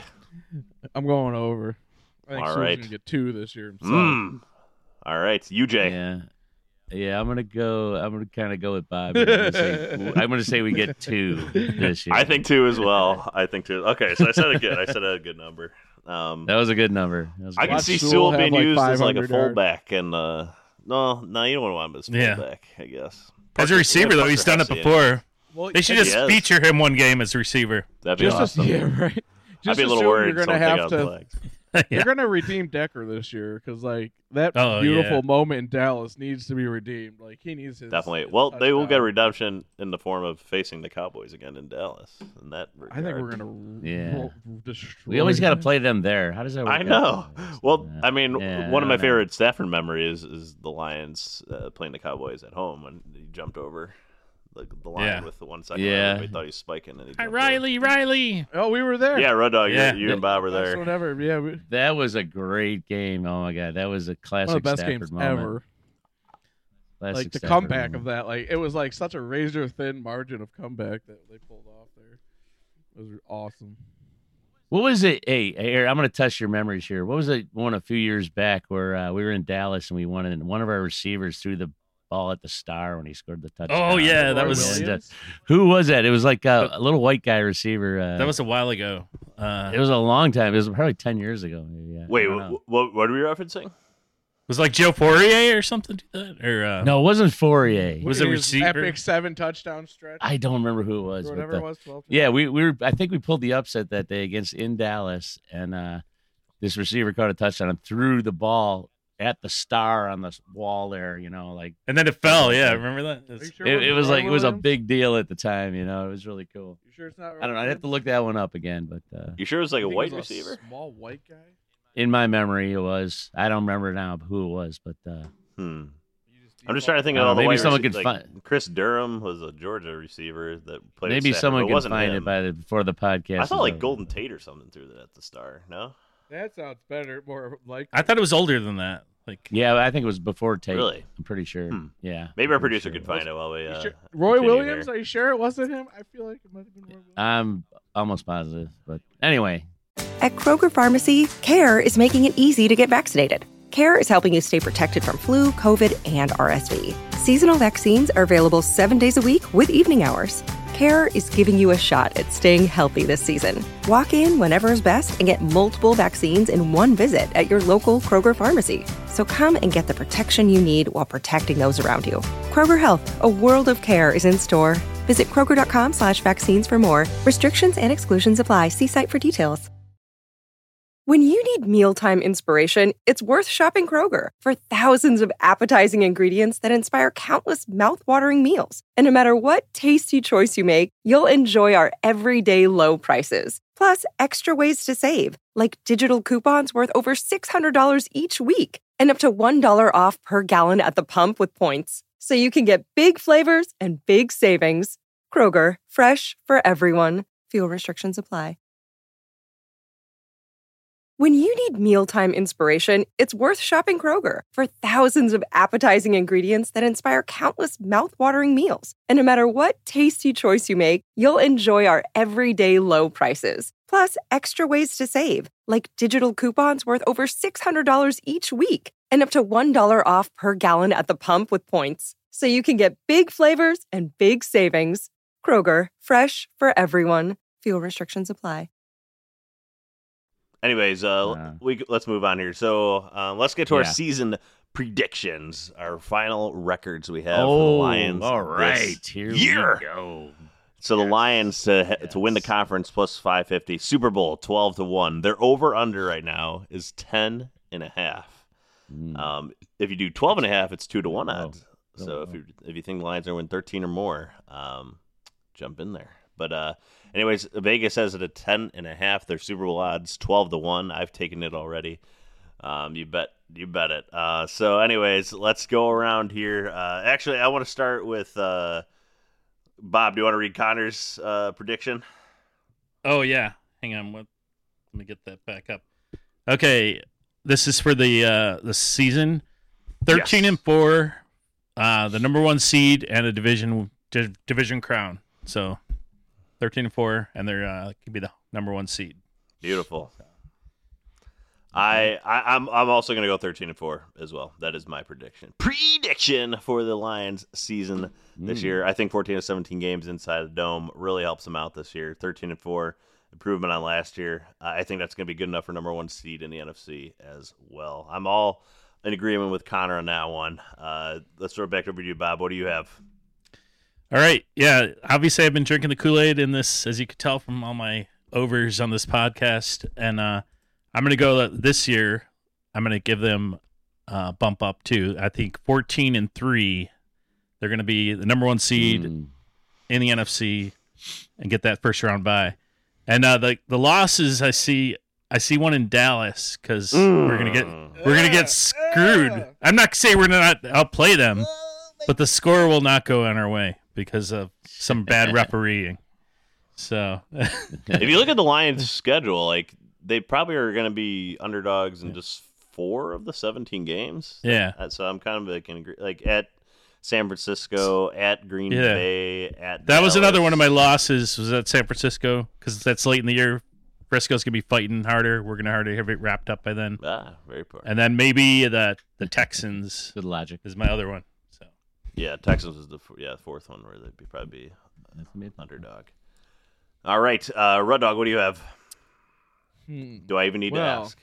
I'm going over. I think All Sue's right. gonna get two this year himself. Mm. All right, U J. Yeah. Yeah, I'm gonna go. I'm gonna kind of go with Bob. I'm gonna, say, I'm gonna say we get two this year. I think two as well. I think two. Okay, so I said it good. I said a good number. Um, that was a good number. That was a I good can Watch see Sewell Sewell have, being like, used as like a five hundred yards. fullback, and uh, no, no, you don't want him as Yeah. fullback. I guess As a Parker- receiver, yeah, though, he's Parker done it Hesse, yeah. before. Well, They should He just has. feature him one game as a receiver. That'd be just awesome. as, yeah, right. I'd Just be a little assume worried. You're gonna someone have take out to. the flags. Yeah. They're gonna redeem Decker this year because like that Oh, beautiful yeah. moment in Dallas needs to be redeemed. Like he needs his Definitely. his Well, they will get touchdown. redemption in the form of facing the Cowboys again in Dallas. In that I think we're regard. gonna Yeah. ro- destroy. We always got to them. play them there. How does that work? I out? know. Well, Yeah. I mean, Yeah, one of I my don't know. favorite Stafford memories is the Lions uh, playing the Cowboys at home when he jumped over the, the line Yeah. with the one second. Yeah. Everybody thought he was spiking. And he Hi, jumped Riley, Riley. Oh, we were there. over. Yeah, Red Dog, you- Yeah. you, and Bob were That's there. whatever. Yeah, we, That was a great game. Oh my god, that was a classic one of the best Stafford games moment. ever. Classic Like the Stafford comeback moment. of that, like it was like such a razor thin margin of comeback that they pulled off there. It was awesome. What was it? Hey, hey, I'm going to test your memories here. What was it one a few years back where uh, we were in Dallas and we won and one of our receivers threw the ball at the star when he scored the touchdown? Oh, yeah, that Roy was- And, uh, Williams? who was that? It was like a, a little white guy receiver. Uh, That was a while ago. Uh, It was a long time. It was probably ten years ago. Maybe. Yeah. Wait, I don't know. wh- what, what are we referencing? was like Joe Fourier or something do that? Or uh, No, it wasn't Fourier. Was it His receiver? Epic seven touchdown stretch. I don't remember who it was. or but whatever the- it was. twelve Yeah, we, we were. I think we pulled the upset that day against in Dallas, and uh, this receiver caught a touchdown and threw the ball at the star on the wall there. You know, like and then it fell. Yeah, remember that? Are you It's- sure it, it was Roy like it was a Williams? big deal at the time. You know, it was really cool. You sure it's not? I don't know. I'd have to look that one up again, but uh, You sure it was like I a think it white was a receiver? small white guy. in my memory, it was. I don't remember now who it was, but uh, Hmm. You just I'm just trying to think I of don't all know, the maybe white someone rece- could like, find- Chris Durham was a Georgia receiver that played. maybe with Stafford, someone but it can wasn't find him. it by the before the podcast. I is thought like over. Golden Tate or something threw that at the star. No, That sounds better, more like. I thought it was older than that. Like, Yeah, I think it was before Tate. Really? I'm pretty sure. Hmm. Yeah. maybe our I'm pretty producer sure could it find it while we. You Uh, sure- Roy continue Williams? here. Are you sure it wasn't him? I feel like it might have been Roy Williams. I'm almost positive, but anyway. At Kroger Pharmacy, CARE is making it easy to get vaccinated. CARE is helping you stay protected from flu, COVID, and R S V. Seasonal vaccines are available seven days a week with evening hours. CARE is giving you a shot at staying healthy this season. Walk in whenever is best and get multiple vaccines in one visit at your local Kroger Pharmacy. So come and get the protection you need while protecting those around you. Kroger Health, a world of care is in store. Visit Kroger.com slash vaccines for more. Restrictions and exclusions apply. See site for details. When you need mealtime inspiration, it's worth shopping Kroger for thousands of appetizing ingredients that inspire countless mouthwatering meals. And no matter what tasty choice you make, you'll enjoy our everyday low prices. Plus, extra ways to save, like digital coupons worth over six hundred dollars each week and up to one dollar off per gallon at the pump with points. So you can get big flavors and big savings. Kroger, fresh for everyone. Fuel restrictions apply. When you need mealtime inspiration, it's worth shopping Kroger for thousands of appetizing ingredients that inspire countless mouthwatering meals. And no matter what tasty choice you make, you'll enjoy our everyday low prices. Plus, extra ways to save, like digital coupons worth over six hundred dollars each week and up to one dollar off per gallon at the pump with points. So you can get big flavors and big savings. Kroger, fresh for everyone. Fuel restrictions apply. Anyways, uh, Uh. we let's move on here. So uh, let's get to our Yeah. season predictions, our final records we have for the Oh, Lions. all this right. Here year. we go. So the Lions to Yes. to win the conference plus five fifty, Super Bowl twelve to one. Their over under right now is ten and a half. Mm. Um, if you do twelve and a half, it's two to one Oh. odds. Oh, So if wow. you if you think the Lions are win thirteen or more, um, jump in there. But uh, anyways, Vegas has it at ten and a half. Their Super Bowl odds twelve to one. I've taken it already. Um, you bet, you bet it. Uh, so anyways, let's go around here. Uh, actually, I want to start with uh, Bob. Do you want to read Connor's uh, prediction? Oh yeah, hang on. What? Let me get that back up. Okay, this is for the uh, the season. Thirteen Yes. and four, uh, the number one seed and a division di- division crown. So thirteen and four, and they're uh, could be the number one seed. Beautiful. I, I I'm I'm also gonna go thirteen and four as well. That is my prediction. Prediction for the Lions season this Mm. year. I think fourteen to seventeen games inside the dome really helps them out this year. Thirteen and four, improvement on last year. Uh, I think that's gonna be good enough for number one seed in the N F C as well. I'm all in agreement with Connor on that one. Uh, let's throw it back over to you, Bob. What do you have? All right, yeah. Obviously, I've been drinking the Kool-Aid in this, as you could tell from all my overs on this podcast, and uh, I'm gonna go this year. I'm gonna give them uh, bump up too. I think fourteen and three. They're gonna be the number one seed Mm. in the N F C and get that first round bye. And uh, the the losses I see, I see one in Dallas because we're gonna get we're gonna get screwed. I'm not saying we're gonna not outplay them, but the score will not go on our way because of some bad refereeing. So If you look at the Lions' schedule, like they probably are going to be underdogs in just four of the seventeen games. yeah, Uh, So I'm kind of like, in agree- like at San Francisco, at Green Yeah. Bay, at that was another Dallas. one of my losses. Was at San Francisco because that's late in the year. Frisco's gonna be fighting harder. We're gonna already have it wrapped up by then. Ah, very poor. And then maybe the the Texans Good logic. is my other one. So Yeah, Texans is the f- yeah fourth one where they'd be probably be That's me. underdog. All right, uh, Red Dog, what do you have? Hmm. Do I even need Well, to ask?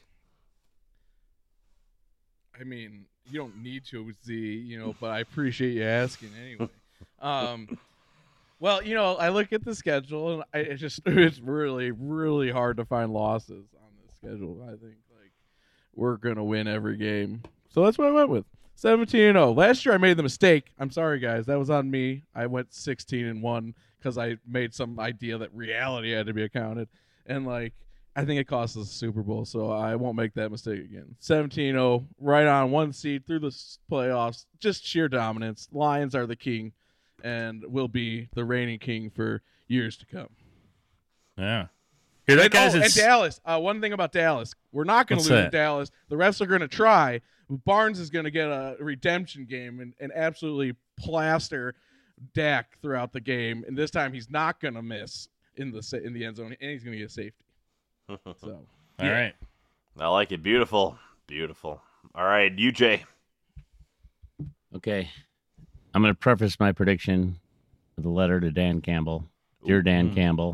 I mean, you don't need to, Z, you know, but I appreciate you asking anyway. um, well, you know, I look at the schedule and I it's just it's really, really hard to find losses on this schedule. I think like we're gonna win every game, so that's what I went with seventeen and oh. Last year I made the mistake. I'm sorry, guys, that was on me. I went sixteen and one because I made some idea that reality had to be accounted, and like. I think it cost us a Super Bowl, so I won't make that mistake again. seventeen oh, right on one seed through the s- playoffs, just sheer dominance. Lions are the king and will be the reigning king for years to come. yeah, here that And, guy's oh, in and Dallas. Uh, one thing about Dallas, we're not going to What's lose that? in Dallas. The refs are going to try. Barnes is going to get a redemption game and, and absolutely plaster Dak throughout the game. And this time he's not going to miss in the sa- in the end zone, and he's going to get safety. So all right. I like it. Beautiful, beautiful. All right, U J. Okay. I'm going to preface my prediction with a letter to Dan Campbell. Dear Dan Mm. Campbell,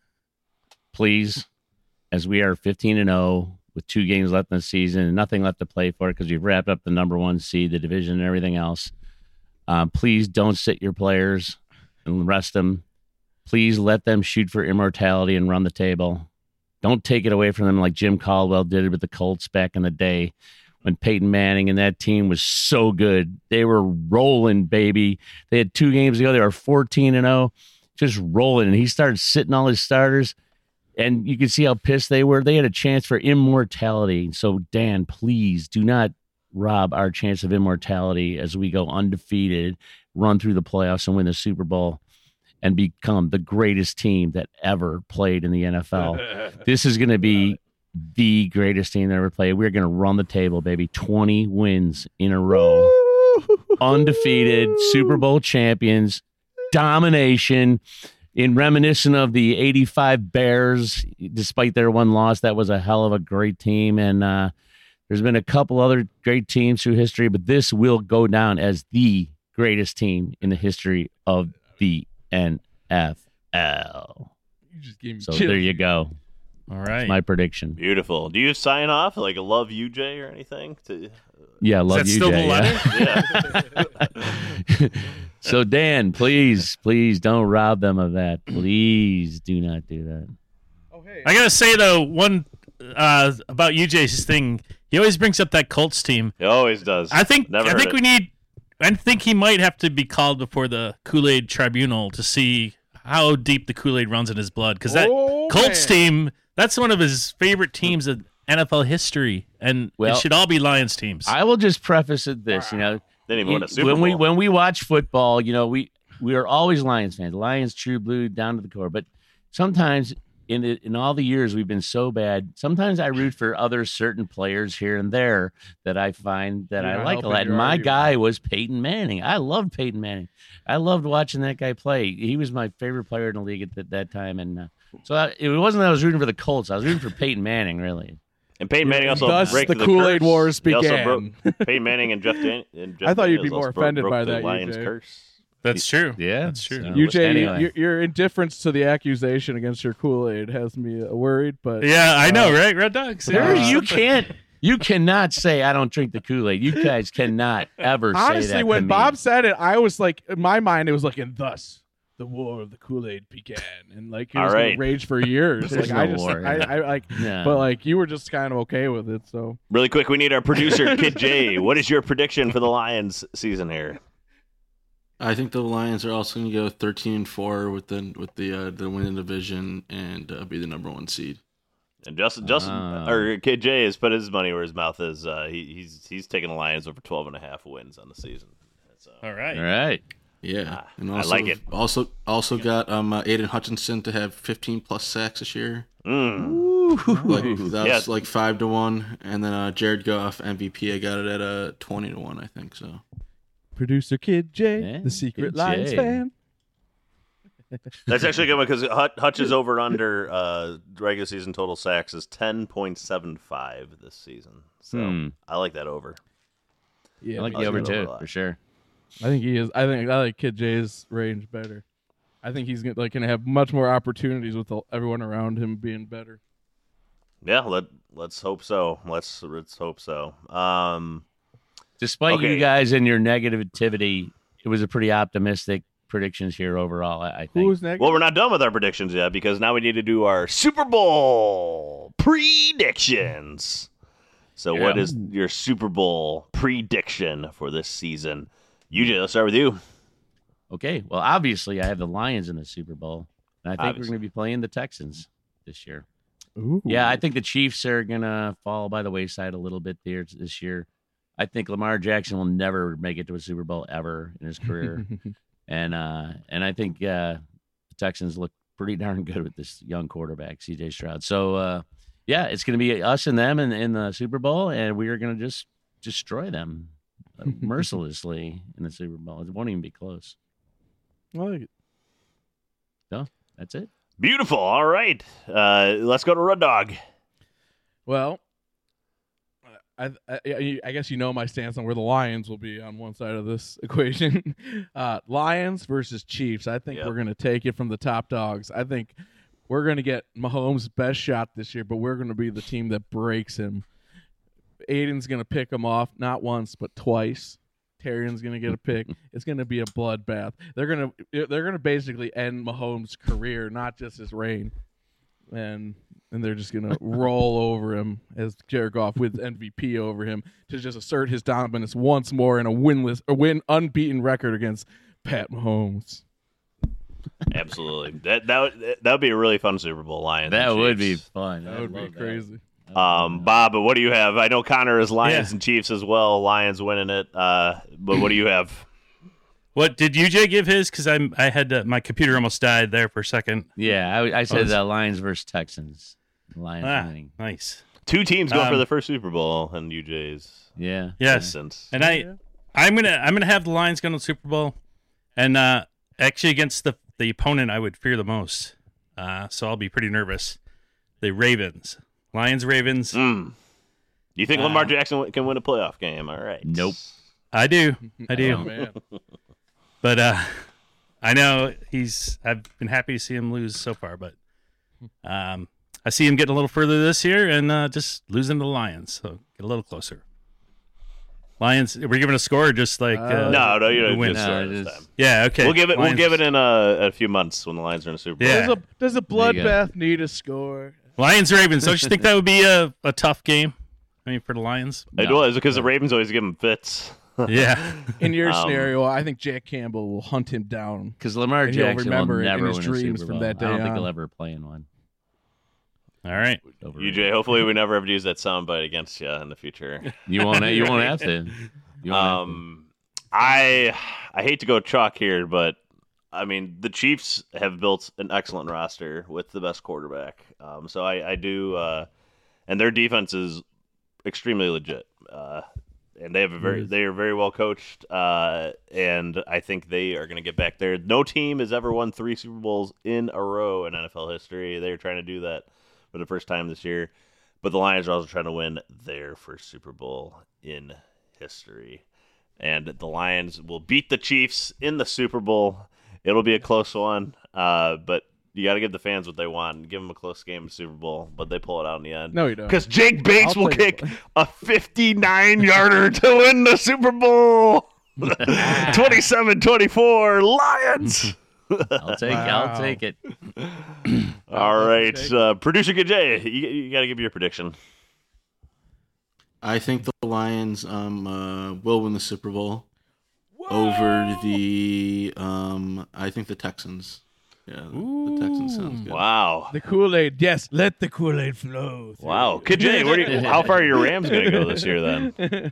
please, as we are fifteen and oh with two games left in the season and nothing left to play for because we've wrapped up the number one seed, the division, and everything else, uh, please don't sit your players and rest them. Please let them shoot for immortality and run the table. Don't take it away from them like Jim Caldwell did with the Colts back in the day when Peyton Manning and that team was so good. They were rolling, baby. They had two games ago. They were fourteen and oh, just rolling. And he started sitting all his starters, and you could see how pissed they were. They had a chance for immortality. So, Dan, please do not rob our chance of immortality as we go undefeated, run through the playoffs, and win the Super Bowl and become the greatest team that ever played in the N F L. This is going to be the greatest team that ever played. We're going to run the table, baby. twenty wins in a row. Undefeated, Super Bowl champions, domination. In reminiscent of the eighty-five Bears, despite their one loss, that was a hell of a great team. And uh, there's been a couple other great teams through history, but this will go down as the greatest team in the history of the N F L. You just gave me So chills. there you go. All That's right. my prediction. Beautiful. Do you sign off like a love U J or anything? To Yeah, love that you, still the Jay. letter? yeah. So Dan, please, please don't rob them of that. Please do not do that. Oh, hey. I gotta say though, one uh, about U J's thing, he always brings up that Colts team. He always does. I think Never I heard think it. we need. I think he might have to be called before the Kool-Aid Tribunal to see how deep the Kool-Aid runs in his blood. Because that Oh, Colts man. team, that's one of his favorite teams in N F L history, and Well, it should all be Lions teams. I will just preface it this, you know, Didn't even win a Super when Bowl. we when we watch football, you know, we we are always Lions fans, Lions true blue down to the core. But sometimes in the, in all the years we've been so bad, sometimes I root for other certain players here and there that I find that You're I not like a helping lot. And your my argument. guy was Peyton Manning. I loved Peyton Manning. I loved watching that guy play. He was my favorite player in the league at that, that time. And uh, so I, it wasn't that I was rooting for the Colts. I was rooting for Peyton Manning, really. and Peyton Manning also Thus break the the Kool-Aid curse. Wars He also began. broke Peyton Manning and Jeff, Dan- and Jeff I thought you'd be Daniels more also broke- offended broke by the that, Lions U J. curse. that's true. Yeah, that's true. so- U J, Anyway. your, your indifference to the accusation against your Kool-Aid has me uh, worried, but Yeah, I know, right? Red Dogs. There, Uh, you can't. You cannot say I don't drink the Kool-Aid. You guys cannot ever say that. honestly, to when me. Bob said it, I was like, in my mind, it was like, and thus the war of the Kool-Aid began, and like it All was right. gonna rage for years. There's like no I just, war, I, yeah. I like, Yeah. but like you were just kind of okay with it, so Really quick, we need our producer, Kid J. What is your prediction for the Lions season here? I think the Lions are also going to go thirteen and four with the with the uh, the win in the division and uh, be the number one seed. And Justin, Justin, Ah. or Kid J has put his money where his mouth is. Uh, he, he's he's taking the Lions over twelve and a half wins on the season. So, All right. All right. Yeah, Ah, and I also, like it. Also, also got um uh, Aiden Hutchinson to have fifteen plus sacks this year. mm. Like that Yeah. was like five to one, and then uh, Jared Goff M V P. I got it at a uh, twenty to one, I think. So producer Kid J, Yeah, the secret Kid Lions J. fan. That's actually good because Hutch is over under uh, regular season total sacks is ten point seven five this season. So Hmm. I like that over. Yeah, I like I the like over it too, over a lot. for sure. I think he is. I think I like Kid J's range better. I think he's gonna, like going to have much more opportunities with the, everyone around him being better. Yeah, let let's hope so. Let's let's hope so. Um, Despite Okay. you guys and your negativity, it was a pretty optimistic predictions here overall, I, I think. Who's next? well, we're not done with our predictions yet because now we need to do our Super Bowl predictions. So, Yeah. what is your Super Bowl prediction for this season? U J, let's start with you. Okay, well, obviously, I have the Lions in the Super Bowl, and I think Obviously. we're going to be playing the Texans this year. Ooh. Yeah, I think the Chiefs are going to fall by the wayside a little bit there this year. I think Lamar Jackson will never make it to a Super Bowl ever in his career. and uh, and I think uh, the Texans look pretty darn good with this young quarterback, C J Stroud. So, uh, yeah, it's going to be us and them in, in the Super Bowl, and we are going to just destroy them uh, mercilessly in the Super Bowl. It won't even be close. I like it. That's it. Beautiful. All right. Uh, let's go to Red Dog. Well, I, I I guess you know my stance on where the Lions will be on one side of this equation. uh, Lions versus Chiefs. I think Yep. we're going to take it from the top dogs. I think we're going to get Mahomes' best shot this year, but we're going to be the team that breaks him. Aiden's going to pick him off not once but twice. Tyrion's going to get a pick. It's going to be a bloodbath. They're going to they're going to basically end Mahomes' career, not just his reign. And and they're just going to roll over him as Jared Goff with M V P over him to just assert his dominance once more in a winless or win unbeaten record against Pat Mahomes. Absolutely. That that would, that would be a really fun Super Bowl. Lions. That and would be Chiefs. fun. That I'd would be love that. crazy. Um, Bob, what do you have? I know Connor is Lions Yeah. and Chiefs as well. Lions winning it. Uh, but what do you have? What did U J give his? Because I'm I had to, my computer almost died there for a second. Yeah, I, I said Oh, it's- the Lions versus Texans. Lions Ah, winning. nice. Two teams going for Um, the first Super Bowl in U J's Yeah. Yes, instance. and I I'm gonna I'm gonna have the Lions go to the Super Bowl, and uh, actually against the the opponent I would fear the most. Uh, so I'll be pretty nervous. The Ravens, Lions, Ravens. Mm. You think Uh, Lamar Jackson can win a playoff game? All right. Nope. I do, I do. Oh, man. But uh, I know he's. I've been happy to see him lose so far, but um, I see him getting a little further this year and uh, just losing to the Lions. So get a little closer. Lions. We're giving a score, just like uh, no, no, you don't win. get No, no, it this is- time. Yeah, okay. We'll give it. Lions- We'll give it in a, a few months when the Lions are in the Super Bowl. Yeah. Does a does a There you go. bloodbath need a score? Lions Ravens. Don't you think that would be a, a tough game? I mean, for the Lions. It No. was because the Ravens always give him fits. Yeah. In your Um, scenario, I think Jack Campbell will hunt him down. Because Lamar And he'll Jackson will remember it in never his win a dreams Super from Bowl. that I don't day think he'll on. ever play in one. All right. Over U J, hopefully we never have to use that soundbite against you in the future. You won't. You won't have to. You won't have to. Um, I I hate to go chalk here, but I mean the Chiefs have built an excellent roster with the best quarterback. Um, so I I do, uh, and their defense is extremely legit. Uh, and they have a very they are very well coached. Uh, and I think they are going to get back there. No team has ever won three Super Bowls in a row in N F L history. They are trying to do that for the first time this year. But the Lions are also trying to win their first Super Bowl in history. And the Lions will beat the Chiefs in the Super Bowl. It'll be a close one, uh, but you got to give the fans what they want. Give them a close game in the Super Bowl, but they pull it out in the end. No, you don't. Because Jake Bates I'll will take kick it. a fifty-nine-yarder to win the Super Bowl. twenty-seven twenty-four Lions. I'll take. Wow. I'll take it. All right, uh, producer Good Jay, you, you got to give your prediction. I think the Lions um uh, will win the Super Bowl over the um I think the Texans. Yeah, the, the Texans sounds good. Wow. The Kool-Aid, yes, let the Kool-Aid flow. through. Wow. Good Jay, where do you, how far are your Rams going to go this year then?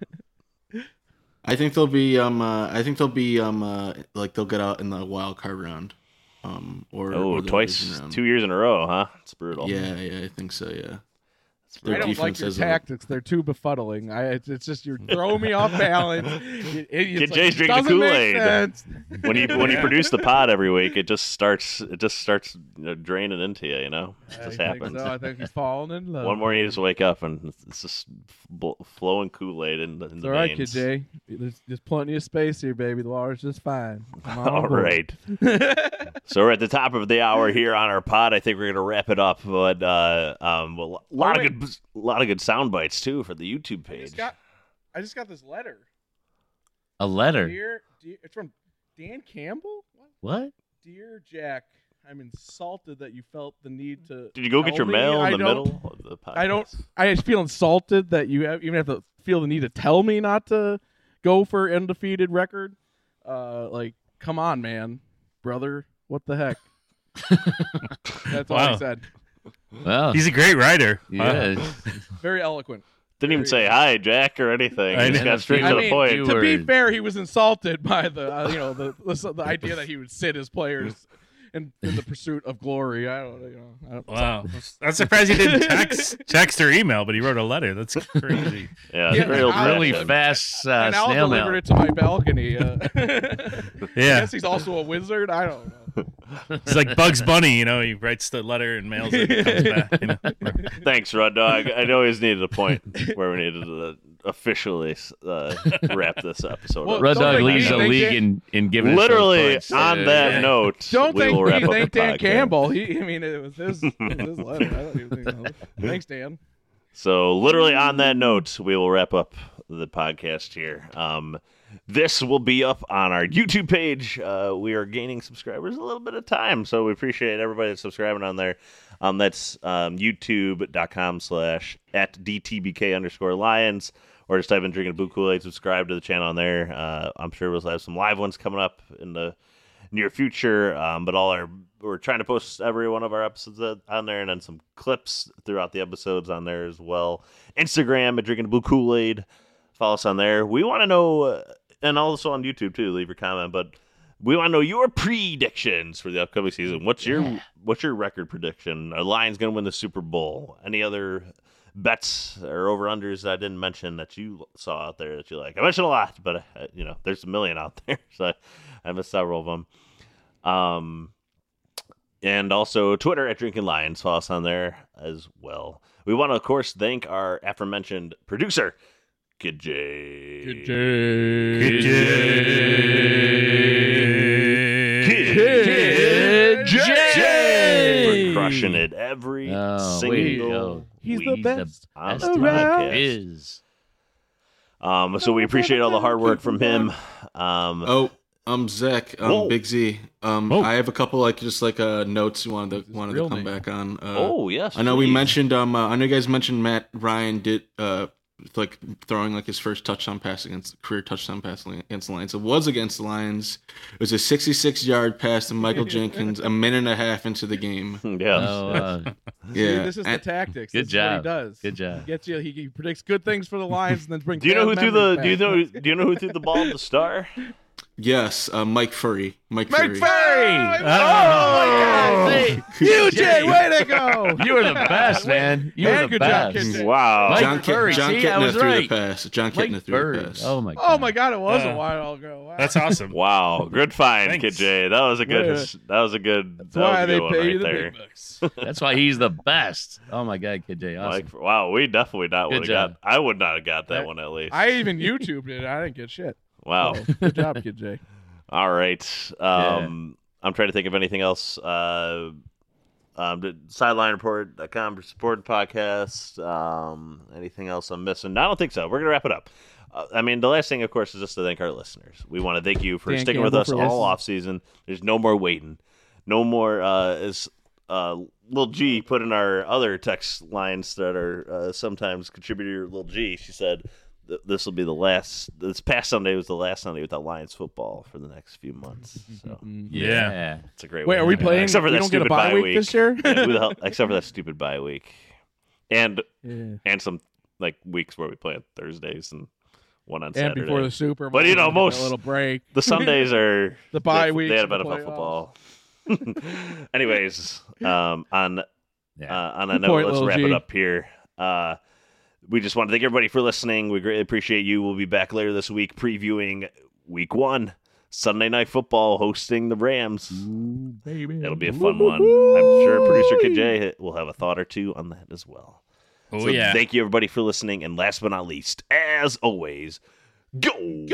I think they'll be um uh, I think they'll be um uh, like they'll get out in the wild card round. Um or Oh, or the twice, division round. two years in a row, huh? It's brutal. Yeah, yeah, I think so, yeah. It's I Their brutal. don't like defense your has a- tactics. They're too befuddling. I, it's, it's just you're throwing me off balance. You idiots. Kid Like, Jay's it drinking doesn't make Kool-Aid. sense. when you when you produce the pod every week, it just starts it just starts you know, draining into you. You know, it I just think happens. so. I think he's falling in love. One morning you just wake up and it's just bl- flowing Kool-Aid in the, in It's the all right, Kid veins. Jay. There's, there's plenty of space here, baby. The water's just fine. I'm on All board. right. So we're at the top of the hour here on our pod. I think we're gonna wrap it up, but uh, um, well, a lot Oh, of wait. good, a lot of good sound bites too for the YouTube I page. just got, I just got this letter. A letter. Dear, dear, it's from Dan Campbell. What? What? Dear Jack, I'm insulted that you felt the need to. Did you go get tell your me mail I in the don't- middle of the podcast? I don't. I just feel insulted that you have, even have to feel the need to tell me not to go for undefeated record. Uh, like, come on, man, brother. What the heck? That's all Wow. he said. Well, He's a great writer. Wow. yeah. Very eloquent. Didn't even say hi, Jack, or anything. I He just know. got straight I to the mean, point. you To be were- fair, he was insulted by the uh, you know the, the the idea that he would sit his players in, in the pursuit of glory. I don't you know. I don't, Wow. I'm surprised he didn't text, text or email, but he wrote a letter. That's crazy. Yeah, it's Yeah, very old I'll- really fashioned. fast uh, and Al snail delivered mail. it to my balcony. Uh, I Yeah. guess he's also a wizard. I don't know. It's like Bugs Bunny, you know, he writes the letter and mails it and comes back. You know? Thanks, Rod Dog. I know he's needed a point where we needed to officially uh, wrap this episode Well, up. Red Don't Dog thank leads me, the thank league Dan- in, in giving us those Literally, points. on Uh, that yeah. note, Don't we thank will wrap me. up Thank the Dan podcast. Campbell. He, I mean, it was his, it was his letter. I don't even think. Thanks, Dan. So, literally, on that note, we will wrap up the podcast here. Um, this will be up on our YouTube page. Uh, we are gaining subscribers a little bit of time, so we appreciate everybody that's subscribing on there. Um, that's um, youtube.com slash at DTBK underscore Lions, or just type in Drinking Blue Kool-Aid, subscribe to the channel on there. Uh, I'm sure we'll have some live ones coming up in the near future, um, but all our we're trying to post every one of our episodes on there, and then some clips throughout the episodes on there as well. Instagram at Drinking Blue Kool-Aid. Follow us on there. We want to know, uh, and also on YouTube too. Leave your comment, but we want to know your predictions for the upcoming season. What's your Yeah. what's your record prediction? Are Lions going to win the Super Bowl? Any other bets or over unders that I didn't mention that you saw out there that you like? I mentioned a lot, but uh, you know, there's a million out there, so I, I missed several of them. Um, and also Twitter at Drinking Lions. Follow us on there as well. We want to, of course, thank our aforementioned producer, Kid J. Good Jay. Kid Hey! for crushing it every Oh, way to single go. He's week. the best on Best the in the around. podcast. biz. Um, so we appreciate all the hard work from him. Um, Oh, um, Zach, um, Whoa. Big Z. Um, Whoa. I have a couple like just like uh notes you wanted to wanted to real come name. back on. Uh, oh yes, I know we please. mentioned um uh, I know you guys mentioned Matt Ryan did uh like throwing like his first touchdown pass against career touchdown pass against the Lions. It was against the Lions. It was a sixty-six yard pass to Michael Jenkins a minute and a half into the game. Yes. Oh, uh, See, Yeah. this is and- the tactics. Good This is what job. he does. Good job. He gets you. He, he predicts good things for the Lions and then brings. Do you know who bad threw the? memories Do you back. know? Do you know who threw the ball to the star? Yes, uh, Mike Furry. Mike, Mike Furry. Ferry! Oh, my God. Hey, U J, way to go! you were the best, man. You Man, were the good job, best. kid. Wow. Mike John, Furry, John see, I Kitna was threw right. the pass. John Mike Kitna threw Ferry. the pass. Oh my God. Oh my God, it was Yeah. a while ago. Wow. That's awesome. Wow, good find, Thanks. Kid J. That was a good. Yeah. That was a good. That's that was why a they good one pay right you the there. big bucks. That's why he's the best. Oh my God, Kid J. Awesome. Like, wow, we definitely not Good would have job. got. I would not have got that I- one at least. I even YouTubed it. I didn't get shit. wow. So, good job, Kid J. All right. Um, I'm trying to think of anything else. Uh, um, the sideline report dot com support podcast. Um, anything else I'm missing? No, I don't think so. We're gonna wrap it up. Uh, I mean, the last thing, of course, is just to thank our listeners. We want to thank you for Dan sticking with Campbell us for all listening. off season. There's no more waiting. No more. Uh, as uh, Lil G put in our other text lines that are uh, sometimes contributor Lil G. She said, th- "This will be the last. This past Sunday was the last Sunday without Lions football for the next few months." So Yeah. it's a great. Wait, way are to we do it. playing? Except for we that don't get a stupid bye bye week this year. Yeah, who the hell- except for that stupid bye week, and Yeah. and some like weeks where we play on Thursdays and one on And Saturday. before the Super Bowl, But, you know, we get a most- little break. The Sundays are The bye they, weeks They had and the N F L playoffs. football. Anyways, um, on Yeah. uh, on a Good note, point, let's Lil wrap G. it up here. Uh, we just want to thank everybody for listening. We greatly appreciate you. We'll be back later this week previewing Week One, Sunday Night Football, hosting the Rams. Baby. It'll be a fun one. I'm sure producer Kid J will have a thought or two on that as well. Oh, so yeah. thank you everybody for listening, and last but not least, as always, go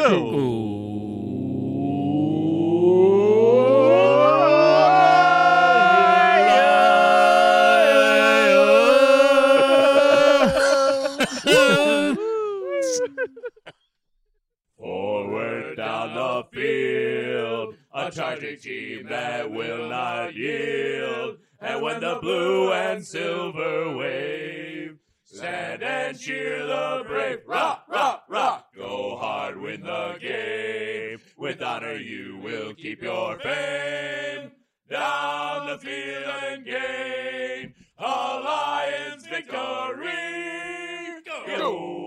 Forward down the field, a charging team that will not yield. And when the blue and silver wave, stand and cheer the brave. Rock, rock, rock. Go hard, win the game. With honor you will keep your fame. Down the field and gain a Lions victory. Go!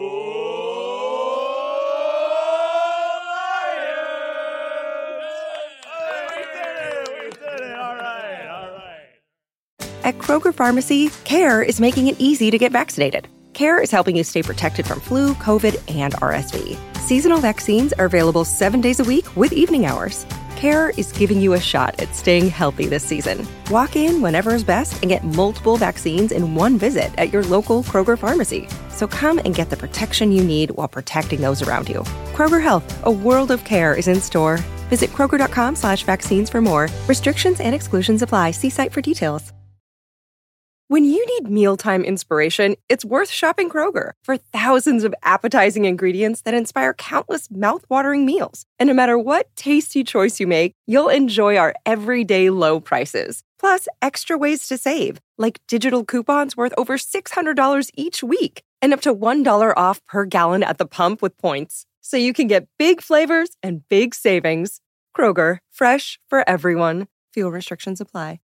At Kroger Pharmacy, CARE is making it easy to get vaccinated. CARE is helping you stay protected from flu, COVID, and R S V. Seasonal vaccines are available seven days a week with evening hours. CARE is giving you a shot at staying healthy this season. Walk in whenever is best and get multiple vaccines in one visit at your local Kroger Pharmacy. So come and get the protection you need while protecting those around you. Kroger Health, a world of care is in store. Visit Kroger.com slash vaccines for more. Restrictions and exclusions apply. See site for details. When you need mealtime inspiration, it's worth shopping Kroger for thousands of appetizing ingredients that inspire countless mouthwatering meals. And no matter what tasty choice you make, you'll enjoy our everyday low prices. Plus, extra ways to save, like digital coupons worth over six hundred dollars each week and up to one dollar off per gallon at the pump with points. So you can get big flavors and big savings. Kroger, fresh for everyone. Fuel restrictions apply.